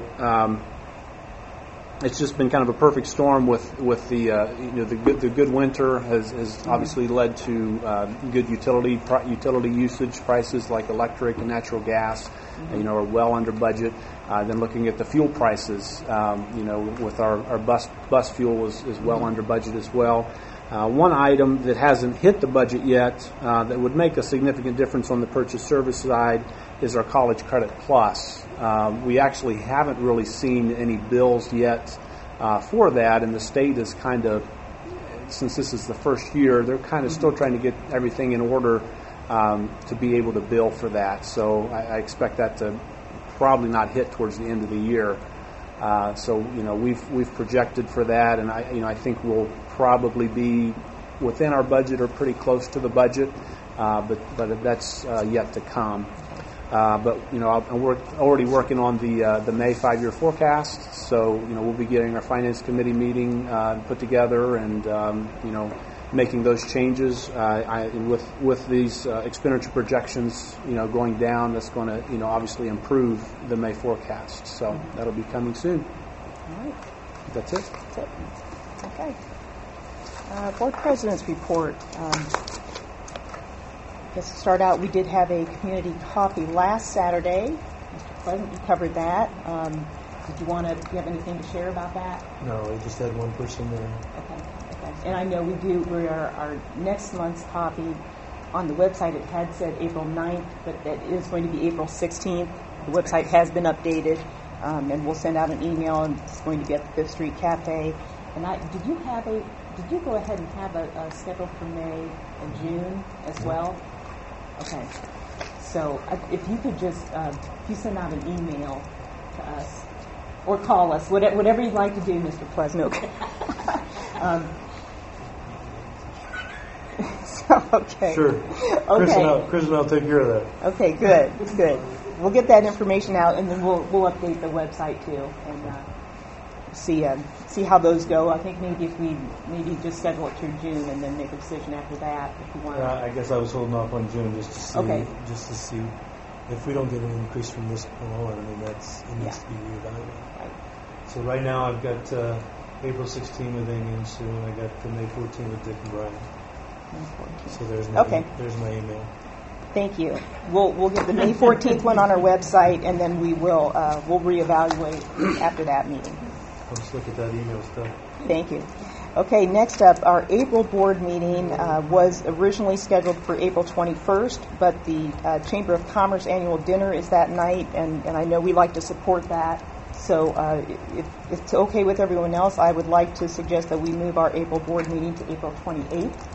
it's just been kind of a perfect storm with the good winter has obviously led to good utility usage prices like electric and natural gas, are well under budget. Then looking at the fuel prices, with our bus fuel is well under budget as well. One item that hasn't hit the budget yet that would make a significant difference on the purchase service side is our College Credit Plus. We actually haven't really seen any bills yet for that, and the state is kind of, since this is the first year, they're kind of still trying to get everything in order to be able to bill for that. So I expect that to probably not hit towards the end of the year. So we've projected for that, and I think we'll probably be within our budget or pretty close to the budget, but that's yet to come. But I'm already working on the May 5-year forecast, so we'll be getting our finance committee meeting put together and making those changes. And with these expenditure projections going down, that's going to obviously improve the May forecast. So that'll be coming soon. All right. That's it. That's it. Okay. Board President's report. Let's start out. We did have a community coffee last Saturday. Mr. Pleasant, you covered that. Do you have anything to share about that? No, we just had one person there. Okay. And I know our next month's coffee on the website, it had said April 9th, but it is going to be April 16th. The website has been updated, and we'll send out an email, and it's going to be at the Fifth Street Cafe. And did you go ahead and have a schedule for May and June as well? Okay. So if you could just, if you send out an email to us or call us, whatever you'd like to do, Mr. Pleasant. Okay. Okay. Sure. Okay. Chris and I'll take care of that. Okay, good. We'll get that information out, and then we'll update the website too, and see how those go. I think maybe if we just schedule it through June and then make a decision after that if you want. I guess I was holding off on June just to see. Okay. Just to see if we don't get an increase from this point on. I mean, it needs to be reevaluated. Right. So right now I've got April 16 with Amy and Sue, and I got May 14 with Dick and Brian. So there's my email. Thank you. We'll get the May 14th one on our website, and then we'll reevaluate after that meeting. I'll just look at that email stuff. Thank you. Okay, next up, our April board meeting was originally scheduled for April 21st, but the Chamber of Commerce annual dinner is that night, and I know we like to support that. So if it's okay with everyone else, I would like to suggest that we move our April board meeting to April 28th.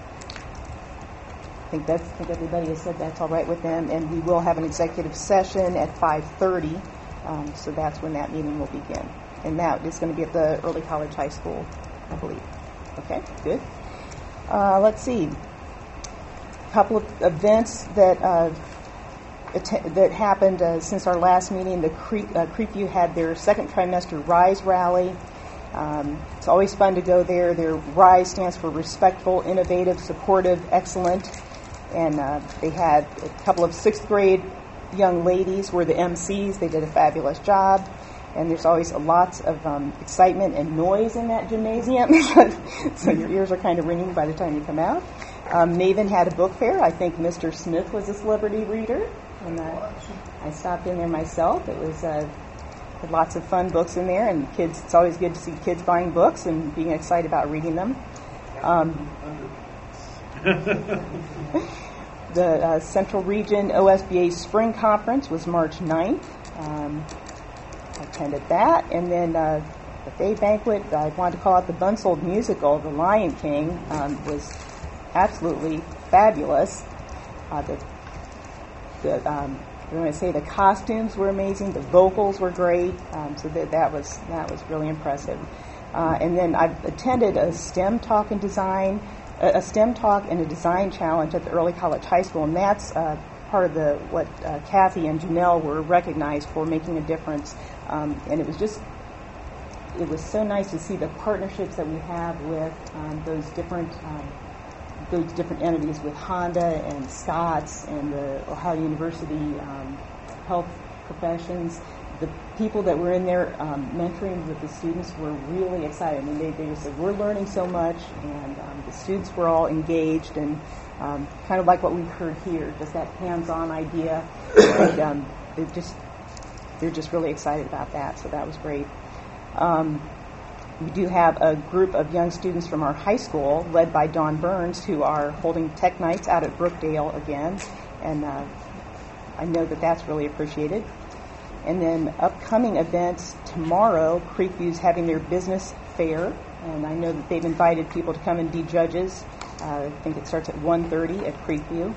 I think everybody has said that's all right with them, and we will have an executive session at 5:30, so that's when that meeting will begin. And that is going to be at the Early College High School, I believe. Okay, good. Let's see. A couple of events that happened since our last meeting. The Creekview had their second trimester RISE rally. It's always fun to go there. Their RISE stands for Respectful, Innovative, Supportive, Excellent. And they had a couple of 6th grade young ladies were the MCs. They did a fabulous job. And there's always lots of excitement and noise in that gymnasium. So your ears are kind of ringing by the time you come out. Maven had a book fair. I think Mr. Smith was a celebrity reader. And I stopped in there myself. It was had lots of fun books in there, and kids. It's always good to see kids buying books and being excited about reading them. The Central Region OSBA Spring Conference was March 9th. I attended that, and then the day banquet. I wanted to call out the Bunsold musical, The Lion King, was absolutely fabulous. The costumes were amazing. The vocals were great. So that was really impressive. And then I've attended a STEM talk and design, a STEM talk and a design challenge at the Early College High School, and that's part of what Kathy and Janelle were recognized for making a difference. And it was so nice to see the partnerships that we have with those different entities, with Honda and Scott's and the Ohio University health professions. The people that were in there mentoring with the students were really excited. I mean, they just said, we're learning so much, and the students were all engaged, and kind of like what we heard here, just that hands-on idea. And they're just really excited about that, so that was great. We do have a group of young students from our high school, led by Dawn Burns, who are holding tech nights out at Brookdale again, and I know that that's really appreciated. And then upcoming events tomorrow, Creekview's having their business fair, and I know that they've invited people to come and be judges. I think it starts at 1:30 at Creekview.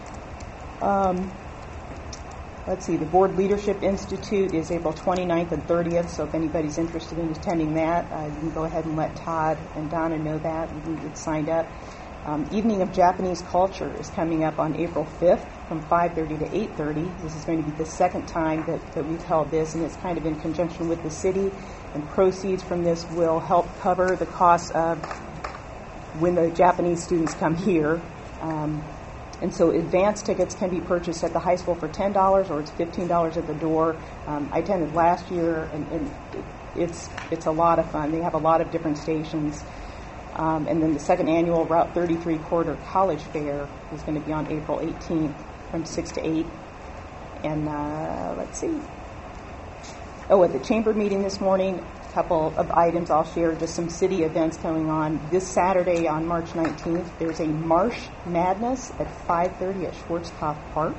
Let's see, the Board Leadership Institute is April 29th and 30th, so if anybody's interested in attending that, you can go ahead and let Todd and Donna know that. You can get signed up. Evening of Japanese Culture is coming up on April 5th from 5:30 to 8:30. This is going to be the second time that we've held this, and it's kind of in conjunction with the city, and proceeds from this will help cover the costs of when the Japanese students come here. And so advance tickets can be purchased at the high school for $10, or it's $15 at the door. I attended last year, and it's a lot of fun. They have a lot of different stations. And then the second annual Route 33 Corridor College Fair is going to be on April 18th from 6 to 8. And let's see. At the chamber meeting this morning, a couple of items I'll share, just some city events going on. This Saturday on March 19th, there's a Marsh Madness at 5:30 at Schwarzkopf Park.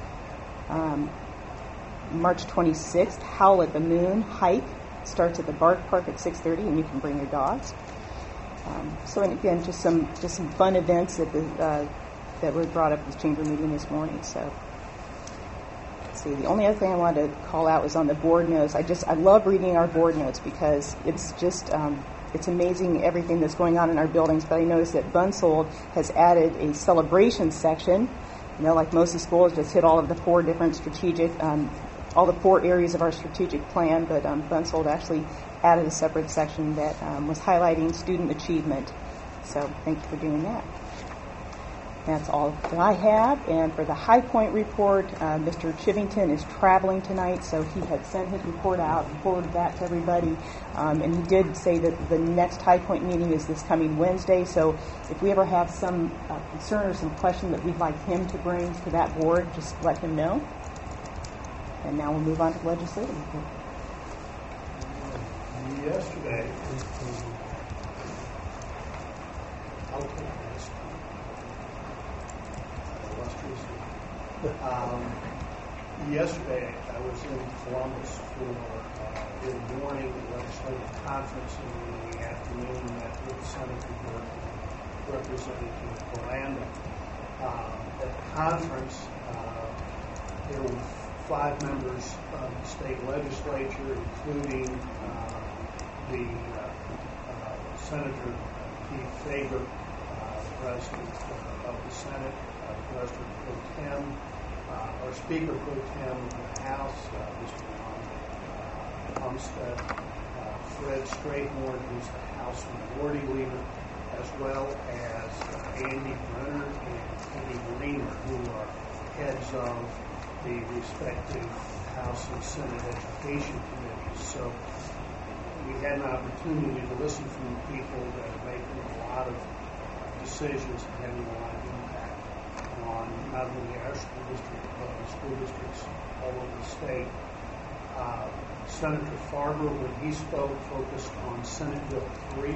March 26th, Howl at the Moon hike starts at the Bark Park at 6:30, and you can bring your dogs. And again, just some fun events that were brought up at the chamber meeting this morning. So, let's see. The only other thing I wanted to call out was on the board notes. I love reading our board notes because it's just it's amazing everything that's going on in our buildings. But I noticed that Bunsold has added a celebration section. You know, like most of the schools, just hit all of the four different all the four areas of our strategic plan. But Bunsold actually added a separate section that was highlighting student achievement. So thank you for doing that. That's all that I have. And for the High Point report, Mr. Chivington is traveling tonight, so he had sent his report out and forwarded that to everybody. And he did say that the next High Point meeting is this coming Wednesday. So if we ever have some concern or some question that we'd like him to bring to that board, just let him know. And now we'll move on to legislative report. Yesterday, yesterday I was in Columbus for the morning legislative conference, and in the afternoon met with Senator Burke, Representative Orlando. At the conference, there were 5 members of the state legislature, including the Senator Keith Faber, President of the Senate, President Pro Tem, our Speaker Pro Tem of the House, Mr. Umstead, Fred Straightmore, who's the House Minority Leader, as well as Andy Brenner and Eddie Molina, who are heads of the respective House and Senate Education Committees. So we had an opportunity to listen from people that are making a lot of decisions and having a lot of impact on not only our school district, but school districts all over the state. Senator Farber, when he spoke, focused on Senate Bill 3,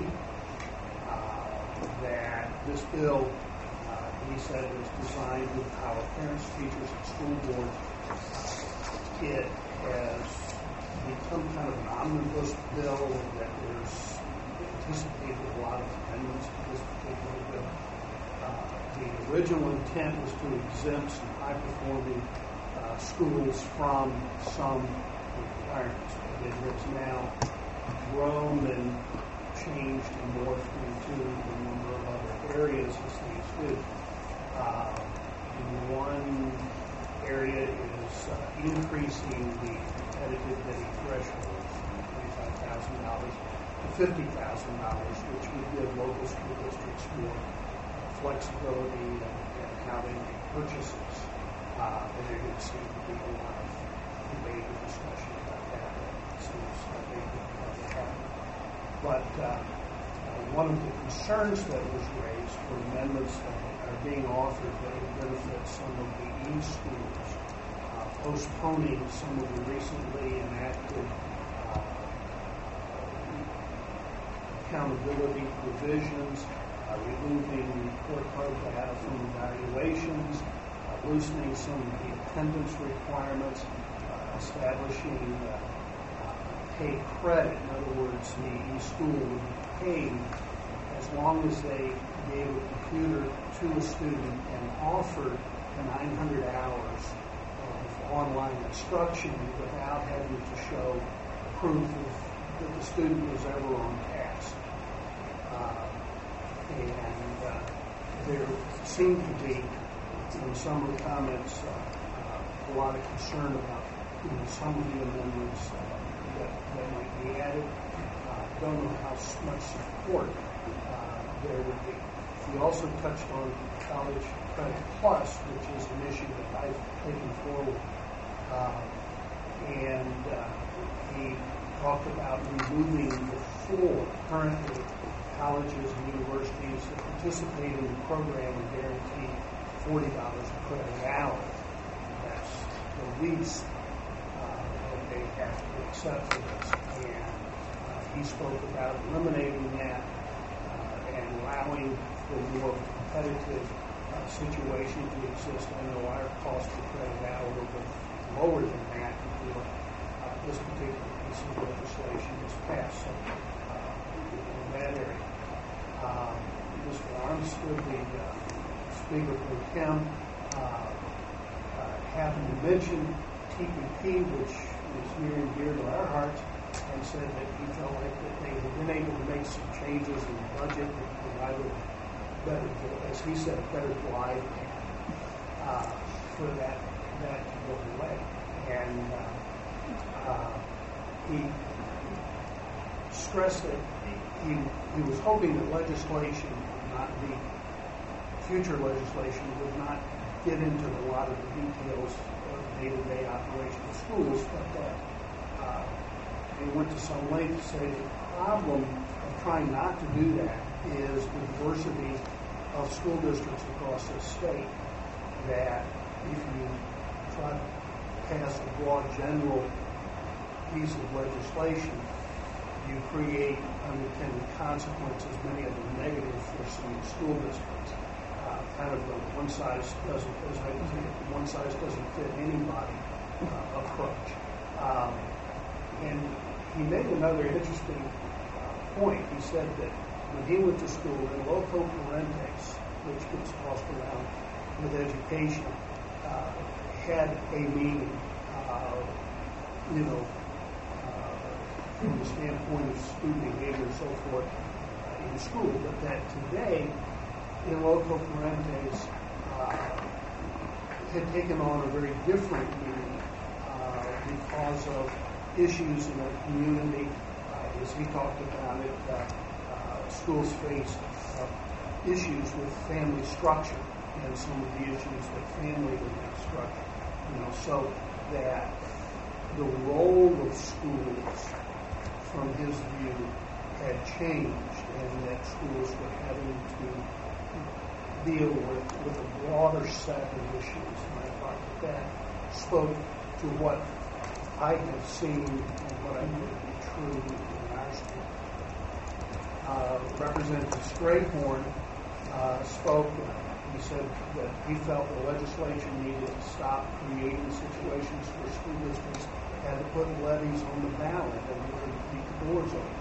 that this bill, he said, was designed to empower parents, teachers, and school boards. It has become kind of an omnibus bill that there's anticipated a lot of amendments to this particular bill. The original intent was to exempt some high-performing schools from some requirements. It has now grown and changed and morphed into a number of other areas as things do. One area is increasing the competitive bidding threshold from $25,000 to $50,000, which would give local school districts more flexibility in how they make purchases. And there did seem to be a lot of debate and discussion about that. It seems like they could probably happen. But one of the concerns that was raised were amendments that are being offered that would benefit some of the e-schools, postponing some of the recently enacted accountability provisions, removing report card data from evaluations, loosening some of the attendance requirements, establishing pay credit. In other words, the e-school would be paid as long as they gave a computer to a student and offered the 900 hours of online instruction without having to show proof that the student was ever on task. There seemed to be, in some of the comments, a lot of concern about some of the amendments that might be added. Don't know how much support there would be. We also touched on College Credit Plus, which is an issue that I've taken forward. He talked about removing the floor. Currently, colleges and universities that participate in the program are guaranteed $40 a credit hour. That's the least that they have to accept for this. And he spoke about eliminating that and allowing for more competitive situation to exist. I know our cost per credit hour will be lower than that before this particular piece of legislation is passed. So in that area, Mr. Armstead, the Speaker pro tem, happened to mention TPP, which is near and dear to our hearts, and said that he felt like that they had been able to make some changes in the budget that provided better, as he said, better glide for that to go away. And he stressed that he was hoping that legislation would not be, future legislation would not get into a lot of the details of day-to-day operation of schools, but he went to some length to say the problem of trying not to do that is the diversity of school districts across the state, that if you try to pass a broad general piece of legislation, you create unintended consequences, many of them negative for some school districts. Kind of the one size doesn't fit anybody approach. And he made another interesting point. He said that when he went to school, in loco parentis, which gets tossed around with education, had a meaning, from the standpoint of student behavior and so forth in school, but that today, in loco parentis, had taken on a very different meaning because of issues in the community. As he talked about it, schools face issues with family structure and some of the issues that family would have structure. So that the role of schools, from his view, had changed, and that schools were having to deal with a broader set of issues. And I thought that spoke to what I have seen and what I know to be true in our school. Representative Strayhorn spoke. He said that he felt the legislature needed to stop creating situations where school districts had to put levies on the ballot and to keep the doors open.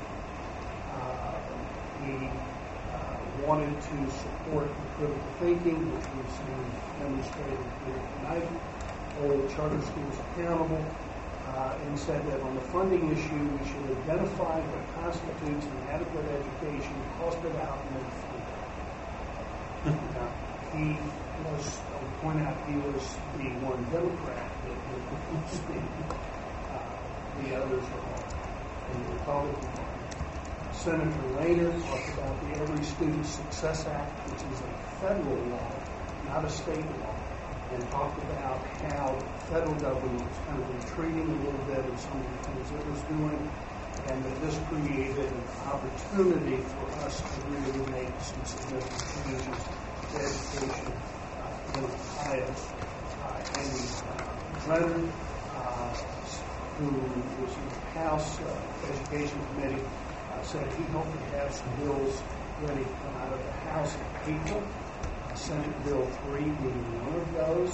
He wanted to support the critical thinking, which we've seen demonstrated here tonight, hold charter schools accountable, and said that on the funding issue, we should identify what constitutes an adequate education, cost it out, and then fund it. Now, he was, I would point out, he was the one Democrat that would speak. The others are all in the Republican Party. Senator Lehner talked about the Every Student Success Act, which is a federal law, not a state law, and talked about how the federal government was kind of retreating a little bit in some of the things it was doing, and that this created an opportunity for us to really make some significant changes to education in Ohio. Andy Brennan, who was in the House Education Committee, said he hoped to have some bills ready to come out of the House in April. Senate Bill 3 being one of those,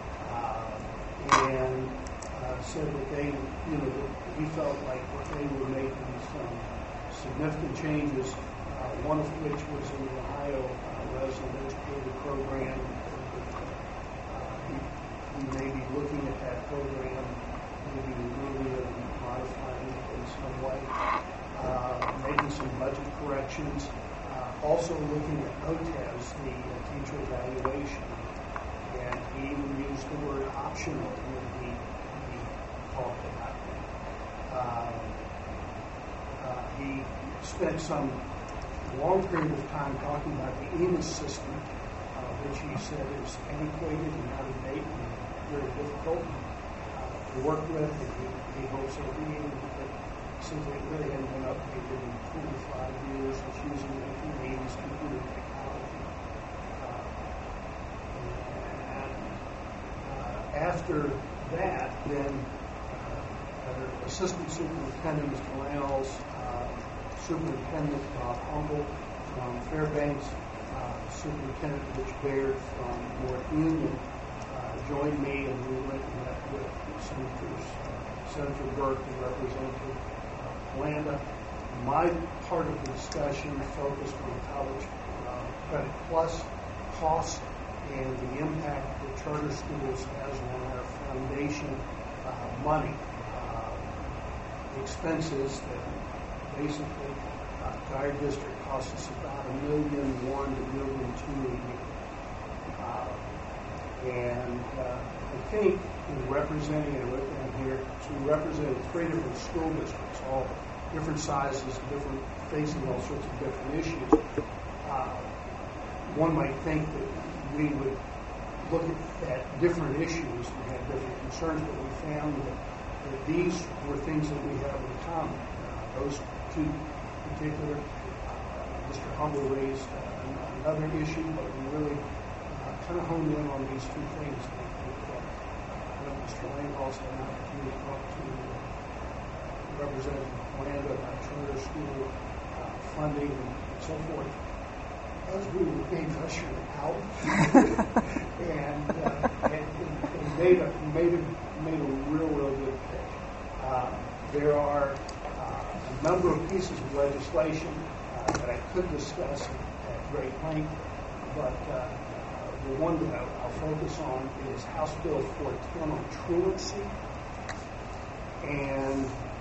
and said that they, he felt like what they were making some significant changes, one of which was in the Ohio Resident Educator Program. We may be looking at that program, maybe removing it and modifying it in some way, making some budget corrections. Also looking at OTES, the teacher evaluation, and he even used the word optional when he talked about that. He spent some long period of time talking about the EMIS system, which he said is antiquated and out of date and very difficult to work with, and he hopes that we since it really hadn't been updated in 25 years, it's using 1980s computer technology. After that, then Assistant Superintendent Mr. Reynolds, Superintendent Bob Humble from Fairbanks, Superintendent Rich Baird from North Union joined me, and we went and met with Senator Burke and Representative Landa. My part of the discussion focused on College Credit Plus costs and the impact that charter schools has on our foundation money, expenses that basically our district costs us about $1.1 million to $1.2 million a year. And I think in representing, I wrote down here, so we represented 3 different school districts, all different sizes, different facing all sorts of different issues. One might think that we would look at different issues and have different concerns, but we found that these were things that we have in common. Those 2 in particular, Mr. Humble raised another issue, but we really kind of honed in on these 2 things. Mr. Lane also had an opportunity to talk to Representative Landa about charter school funding and so forth. As we were being ushered out, and made a real good pick. There are a number of pieces of legislation that I could discuss at great length, but the one that I'll focus on is House Bill 410 on truancy. And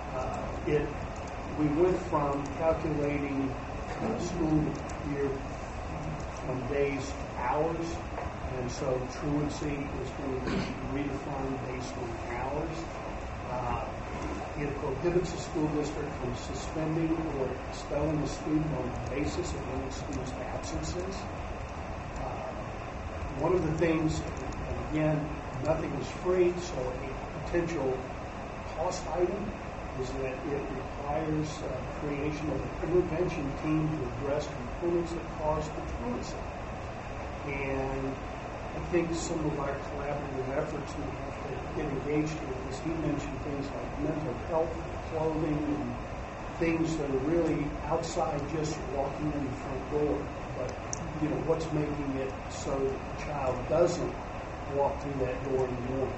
we went from calculating school year from days to hours, and so truancy is going to be redefined based on hours. It prohibits a school district from suspending or expelling a student on the basis of unexcused absences. One of the things, and again, nothing is free, so a potential cost item is that it requires creation of an intervention team to address components that cause the truancy. And I think some of our collaborative efforts we have that get engaged in this, he mentioned things like mental health, clothing, and things that are really outside just walking in the front door. But, what's making it so that the child doesn't walk through that door in the morning.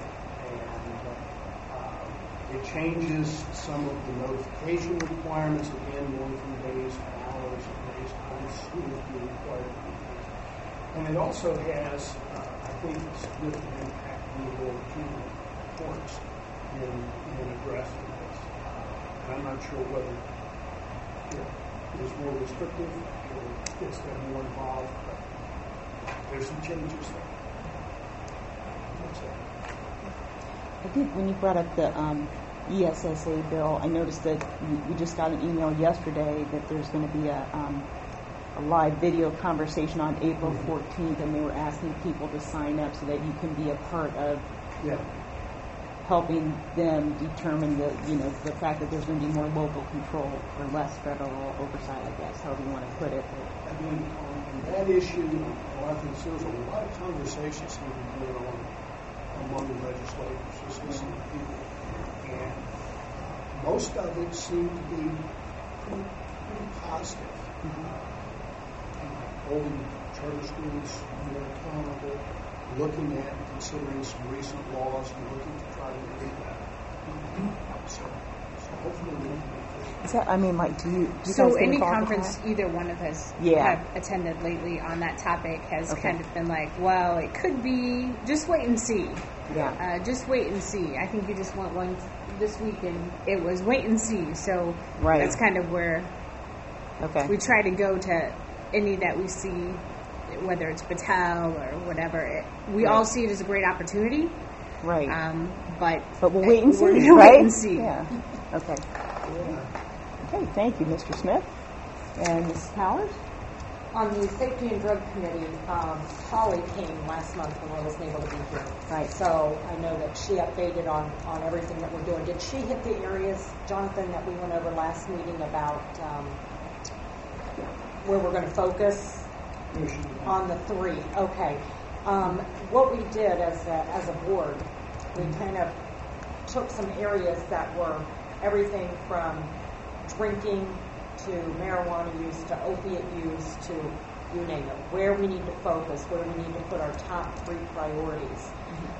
And it changes some of the notification requirements, again, going from days to hours and days to times schools being required to do things. And it also has, I think, a significant impact on the Lord Juvenile courts in addressing this. And I'm not sure whether it is more restrictive or gets them more involved, but there's some changes there. That's it. I did, when you brought up the ESSA bill, I noticed that we just got an email yesterday that there's going to be a live video conversation on April 14th, and they were asking people to sign up so that you can be a part of helping them determine the fact that there's going to be more local control or less federal oversight, I guess, however you want to put it. I mean, on that issue, I think there's a lot of conversations that have been going on among the legislators, just listening to people. And most of it seemed to be pretty positive. Holding charter schools more accountable, looking at and considering some recent laws and looking to try to make that. So hopefully we can make this. Is that, I mean, like, do you so guys any conference either one of us have attended lately on that topic has kind of been like, well, it could be, just wait and see. Yeah. Just wait and see. I think you just went one this week and it was wait and see. So that's kind of where we try to go to any that we see, whether it's Battelle or whatever. We all see it as a great opportunity. Right. But we'll wait and see, we're gonna wait and see. Yeah. Okay. Okay, thank you, Mr. Smith. And Mrs. Powers? On the Safety and Drug Committee, Holly came last month when I wasn't able to be here. Right. So I know that she updated on everything that we're doing. Did she hit the areas, Jonathan, that we went over last meeting about where we're going to focus on the three? Okay. What we did as a board, we kind of took some areas that were everything from drinking to marijuana use to opiate use to you name it, where we need to focus, where we need to put our top 3 priorities.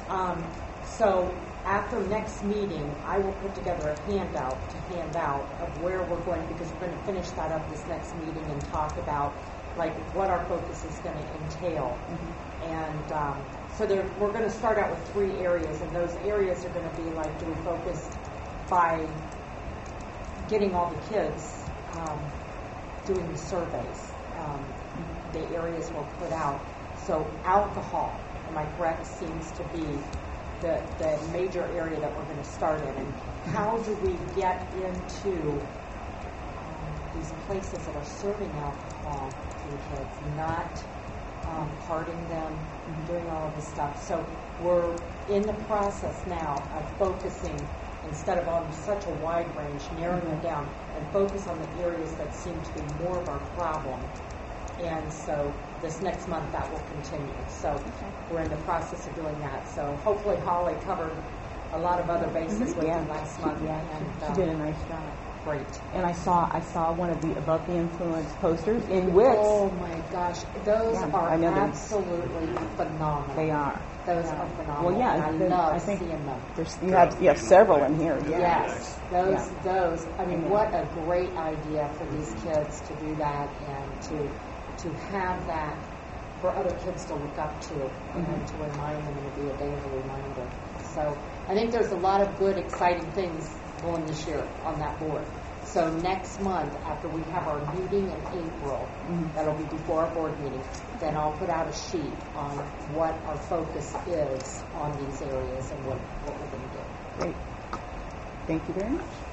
So after next meeting, I will put together a handout to hand out of where we're going, because we're going to finish that up this next meeting and talk about like what our focus is going to entail. And so we're going to start out with 3 areas, and those areas are going to be like, do we focus by getting all the kids doing the surveys, the areas we'll put out. So alcohol, am I correct, seems to be the major area that we're going to start in. And how do we get into these places that are serving alcohol to the kids, not parting them, doing all of this stuff. So we're in the process now of focusing, instead of on such a wide range, narrowing it down and focus on the areas that seem to be more of our problem. And so this next month that will continue. So we're in the process of doing that. So hopefully Holly covered a lot of other bases with you last month. She did a nice job. Great. And I saw one of the Above the Influence posters in Wix. Oh my gosh, those are absolutely phenomenal. They are. Those are phenomenal. Well, yeah, I love seeing them. You have several in here. Yes, those. I mean, what a great idea for these kids to do that and to have that for other kids to look up to and to remind them and to be a daily reminder. So I think there's a lot of good, exciting things going this year on that board. So next month, after we have our meeting in April, that'll be before our board meeting, then I'll put out a sheet on what our focus is on these areas and what we're going to do. Great. Thank you very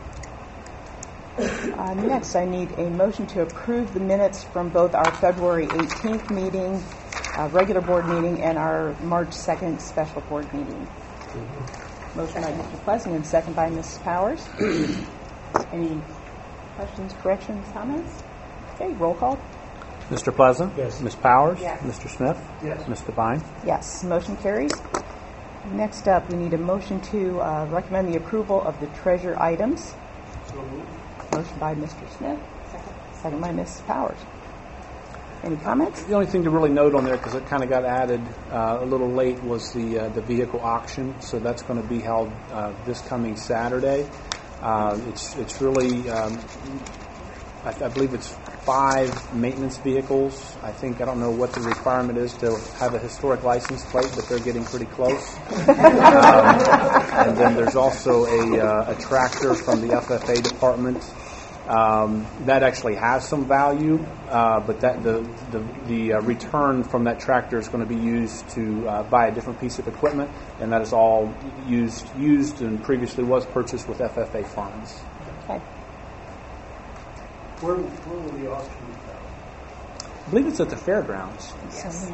much. Next, I need a motion to approve the minutes from both our February 18th meeting, regular board meeting, and our March 2nd special board meeting. Motion by Mr. Pleasant and second by Mrs. Powers. Any questions, corrections, comments? Okay, roll call. Mr. Pleasant? Yes. Ms. Powers? Yes. Mr. Smith? Yes. Ms. Devine? Yes, motion carries. Next up, we need a motion to recommend the approval of the treasure items. So moved. Motion by Mr. Smith. Second by Mrs. Powers. Any comments? The only thing to really note on there, because it kind of got added a little late, was the vehicle auction. So that's going to be held this coming Saturday. It's really, I believe it's 5 maintenance vehicles. I don't know what the requirement is to have a historic license plate, but they're getting pretty close. And then there's also a tractor from the FFA department. That actually has some value, but that the return from that tractor is going to be used to buy a different piece of equipment, and that is all used and previously was purchased with FFA funds. Okay. Where will the auction be held? I believe it's at the fairgrounds. Yes.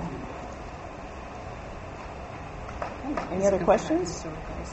Any other questions?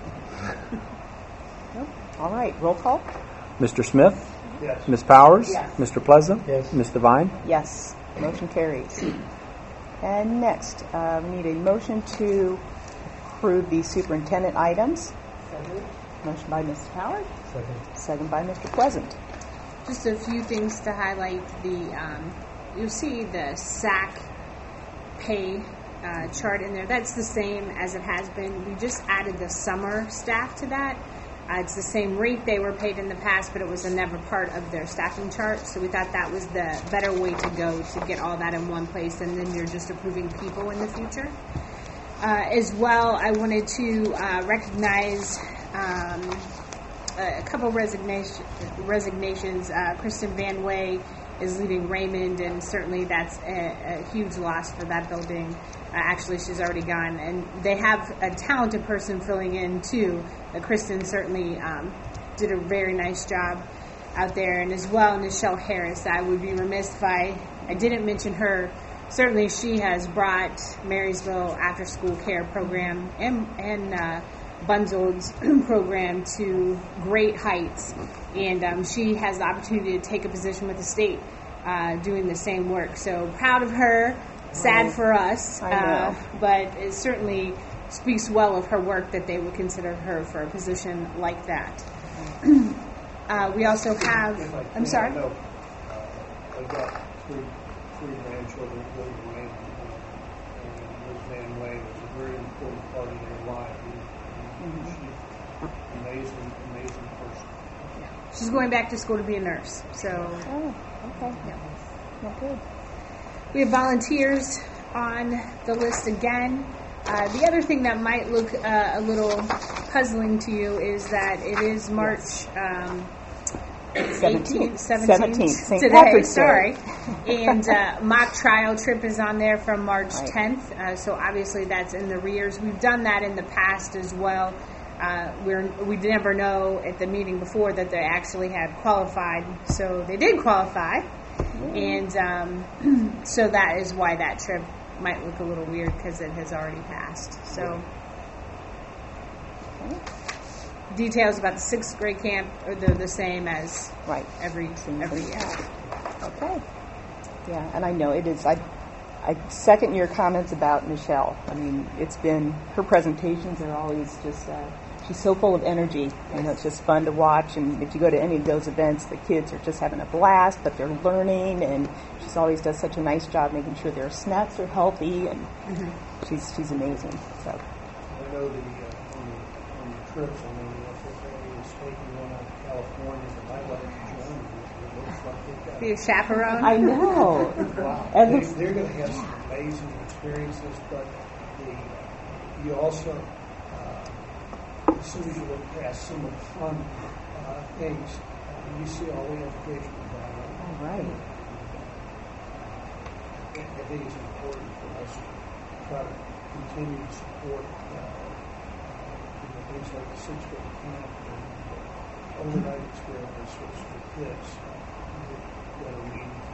Nope. All right. Roll call. Mr. Smith? Yes. Ms. Powers? Yes. Mr. Pleasant? Yes. Ms. Devine? Yes. Motion carries. And next, we need a motion to approve the superintendent items. Motion by Mrs. Powers. Second by Mr. Pleasant. Just a few things to highlight. You'll see the SAC pay chart in there. That's the same as it has been. We just added the summer staff to that. It's the same rate they were paid in the past, but it was never part of their staffing chart. So we thought that was the better way to go, to get all that in one place, and then you're just approving people in the future. As well, I wanted to recognize a couple resignations. Kristen Van Way is leaving Raymond, and certainly that's a huge loss for that building. Actually, she's already gone, and they have a talented person filling in too. Kristen certainly did a very nice job out there, and as well, Nichelle Harris. I would be remiss if I didn't mention her. Certainly, she has brought Marysville After School Care Program and Bunzold's program to great heights, and she has the opportunity to take a position with the state doing the same work. So proud of her. Sad for us, but it certainly speaks well of her work that they would consider her for a position like that. We also have. I'm sorry. I've got three grandchildren living in Raymond, and Ms. Van Way was a very important part of their life. She's an amazing person. She's going back to school to be a nurse. So. Oh, okay. Yeah. Well, good. We have volunteers on the list again. The other thing that might look a little puzzling to you is that it is March 17th St. today. Patrick's Sorry. Day. And mock trial trip is on there from March 10th. So obviously that's in the rears. We've done that in the past as well. We never know at the meeting before that they actually had qualified. So they did qualify. And so that is why that trip might look a little weird, because it has already passed. So details about the 6th grade camp are the same as every year. Okay. Yeah, and I know it is. I second your comments about Nichelle. I mean, it's been, her presentations are always just, she's so full of energy. You know, it's just fun to watch. And if you go to any of those events, the kids are just having a blast, but they're learning. And she's always does such a nice job making sure their snacks are healthy. And she's amazing. So. I know on the trips, I mean, the FFA is taking one out of California, and I'd like to join them. It looks like they've got be a chaperone. I know. Wow. They're going to have some amazing experiences, but you also, as soon as you look past some of the fun things, you see all the education involved. All right. I think it's important for us to try to continue to support things like the 6th grade camp and overnight experiences for kids that are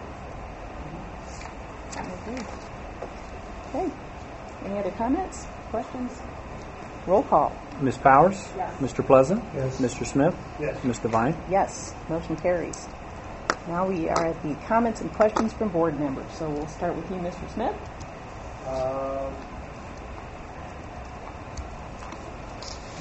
meaningful. Okay. Any other comments, questions? Roll call. Ms. Powers? Yes. Mr. Pleasant? Yes. Mr. Smith? Yes. Ms. Devine? Yes. Motion carries. Now we are at the comments and questions from board members. So we'll start with you, Mr. Smith.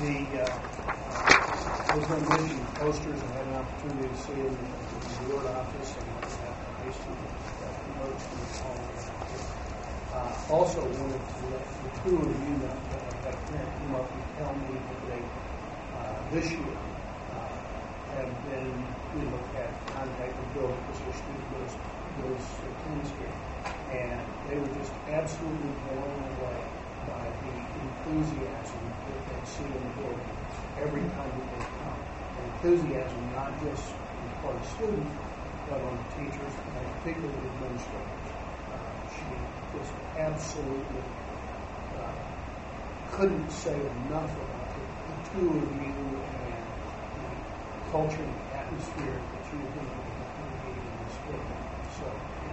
As I mentioned, posters, I had an opportunity to see in the board office and at the high school promotes from all the way out here. Also wanted to let the two of you know that I had a parent come up and tell me that they, this year, have been, had contact with Bill because their student was attends here. And they were just absolutely blown away by the enthusiasm that they see in the building every time that they come. And enthusiasm not just on the part of students, but on the teachers, and particularly the administrators. She just absolutely couldn't say enough about the two of you and the culture and the atmosphere that you have been able to create in this building. So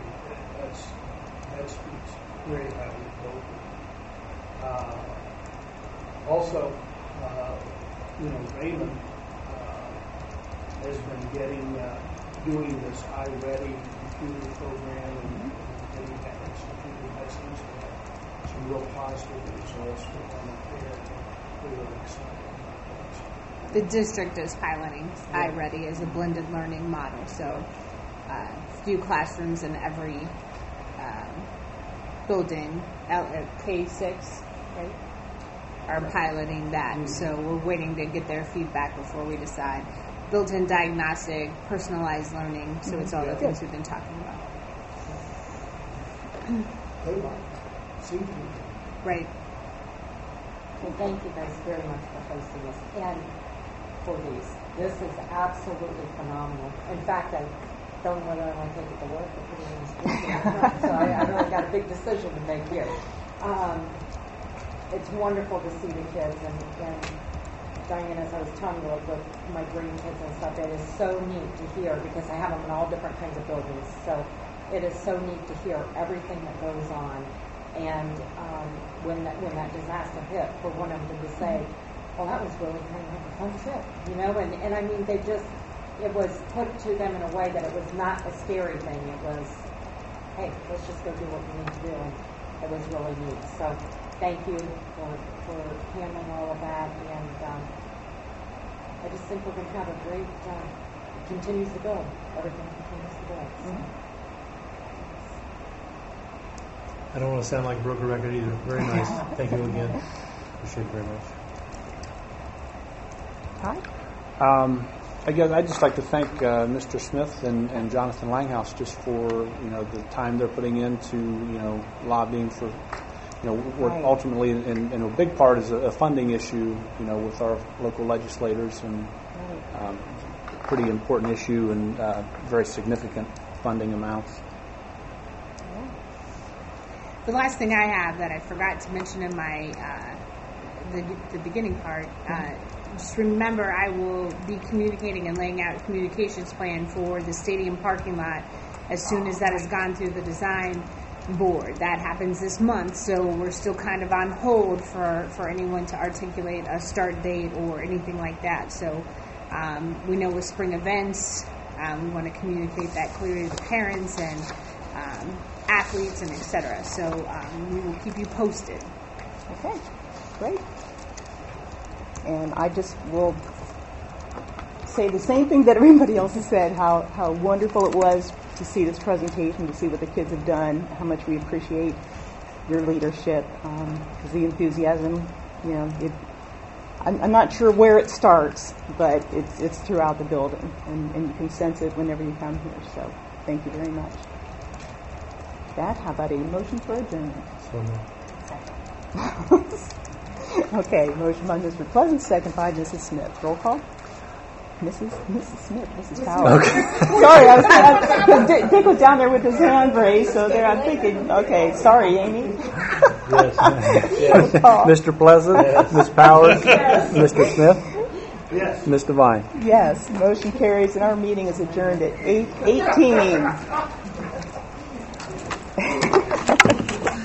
that speaks very highly of both of you. Also, Raymond has been doing this iReady computer program and getting that computer lessons that have some real positive results for them up there. We're really excited about that. The district is piloting iReady as a blended learning model. So a few classrooms in every building, K6, right, are piloting that. So we're waiting to get their feedback before we decide. Built-in diagnostic, personalized learning, so it's all the things we've been talking about. Right. Well, thank you guys very much for hosting us and for these. This is absolutely phenomenal. In fact, I don't know whether I want to take it to work or put it in the school. So I really got a big decision to make here. It's wonderful to see the kids, and Diane, as I was telling you, like with my grandkids and stuff, it is so neat to hear, because I have them in all different kinds of buildings. So it is so neat to hear everything that goes on. And when that disaster hit, for one of them to say, well, that was really kind of like a fun trip, and I mean, it was put to them in a way that it was not a scary thing. It was, hey, let's just go do what we need to do, and it was really neat. So thank you for handling all of that, and I just think we're going to have a great, it continues to build. Everything continues to build. So. I don't want to sound like a broken record either. Very nice. Thank you again. Appreciate it very much. Hi. Again, I'd just like to thank Mr. Smith and Jonathan Langhouse just for the time they're putting into lobbying for what ultimately and a big part is a funding issue with our local legislators, and pretty important issue and very significant funding amounts. The last thing I have that I forgot to mention in my the beginning part, just remember I will be communicating and laying out a communications plan for the stadium parking lot as soon as that has gone through the design board. That happens this month, so we're still kind of on hold for anyone to articulate a start date or anything like that. So we know with spring events, we want to communicate that clearly to parents and athletes and etc. So we will keep you posted. Okay, great. And I just will say the same thing that everybody else has said, how wonderful it was to see this presentation, to see what the kids have done, how much we appreciate your leadership, because the enthusiasm, I'm not sure where it starts, but it's throughout the building, and you can sense it whenever you come here. So thank you very much. How about a motion for adjournment? Okay, motion by Mr. Pleasant, second by Mrs. Smith. Roll call. Mrs. Smith, Mrs. Powell. Okay. Sorry, Dick was down there with his hand raised, so there I'm thinking, okay, sorry, Amy. Yes. Mr. Pleasant, yes. Ms. Powers, yes. Mr. Smith, yes. Ms. Devine. Yes, motion carries, and our meeting is adjourned at 8:18.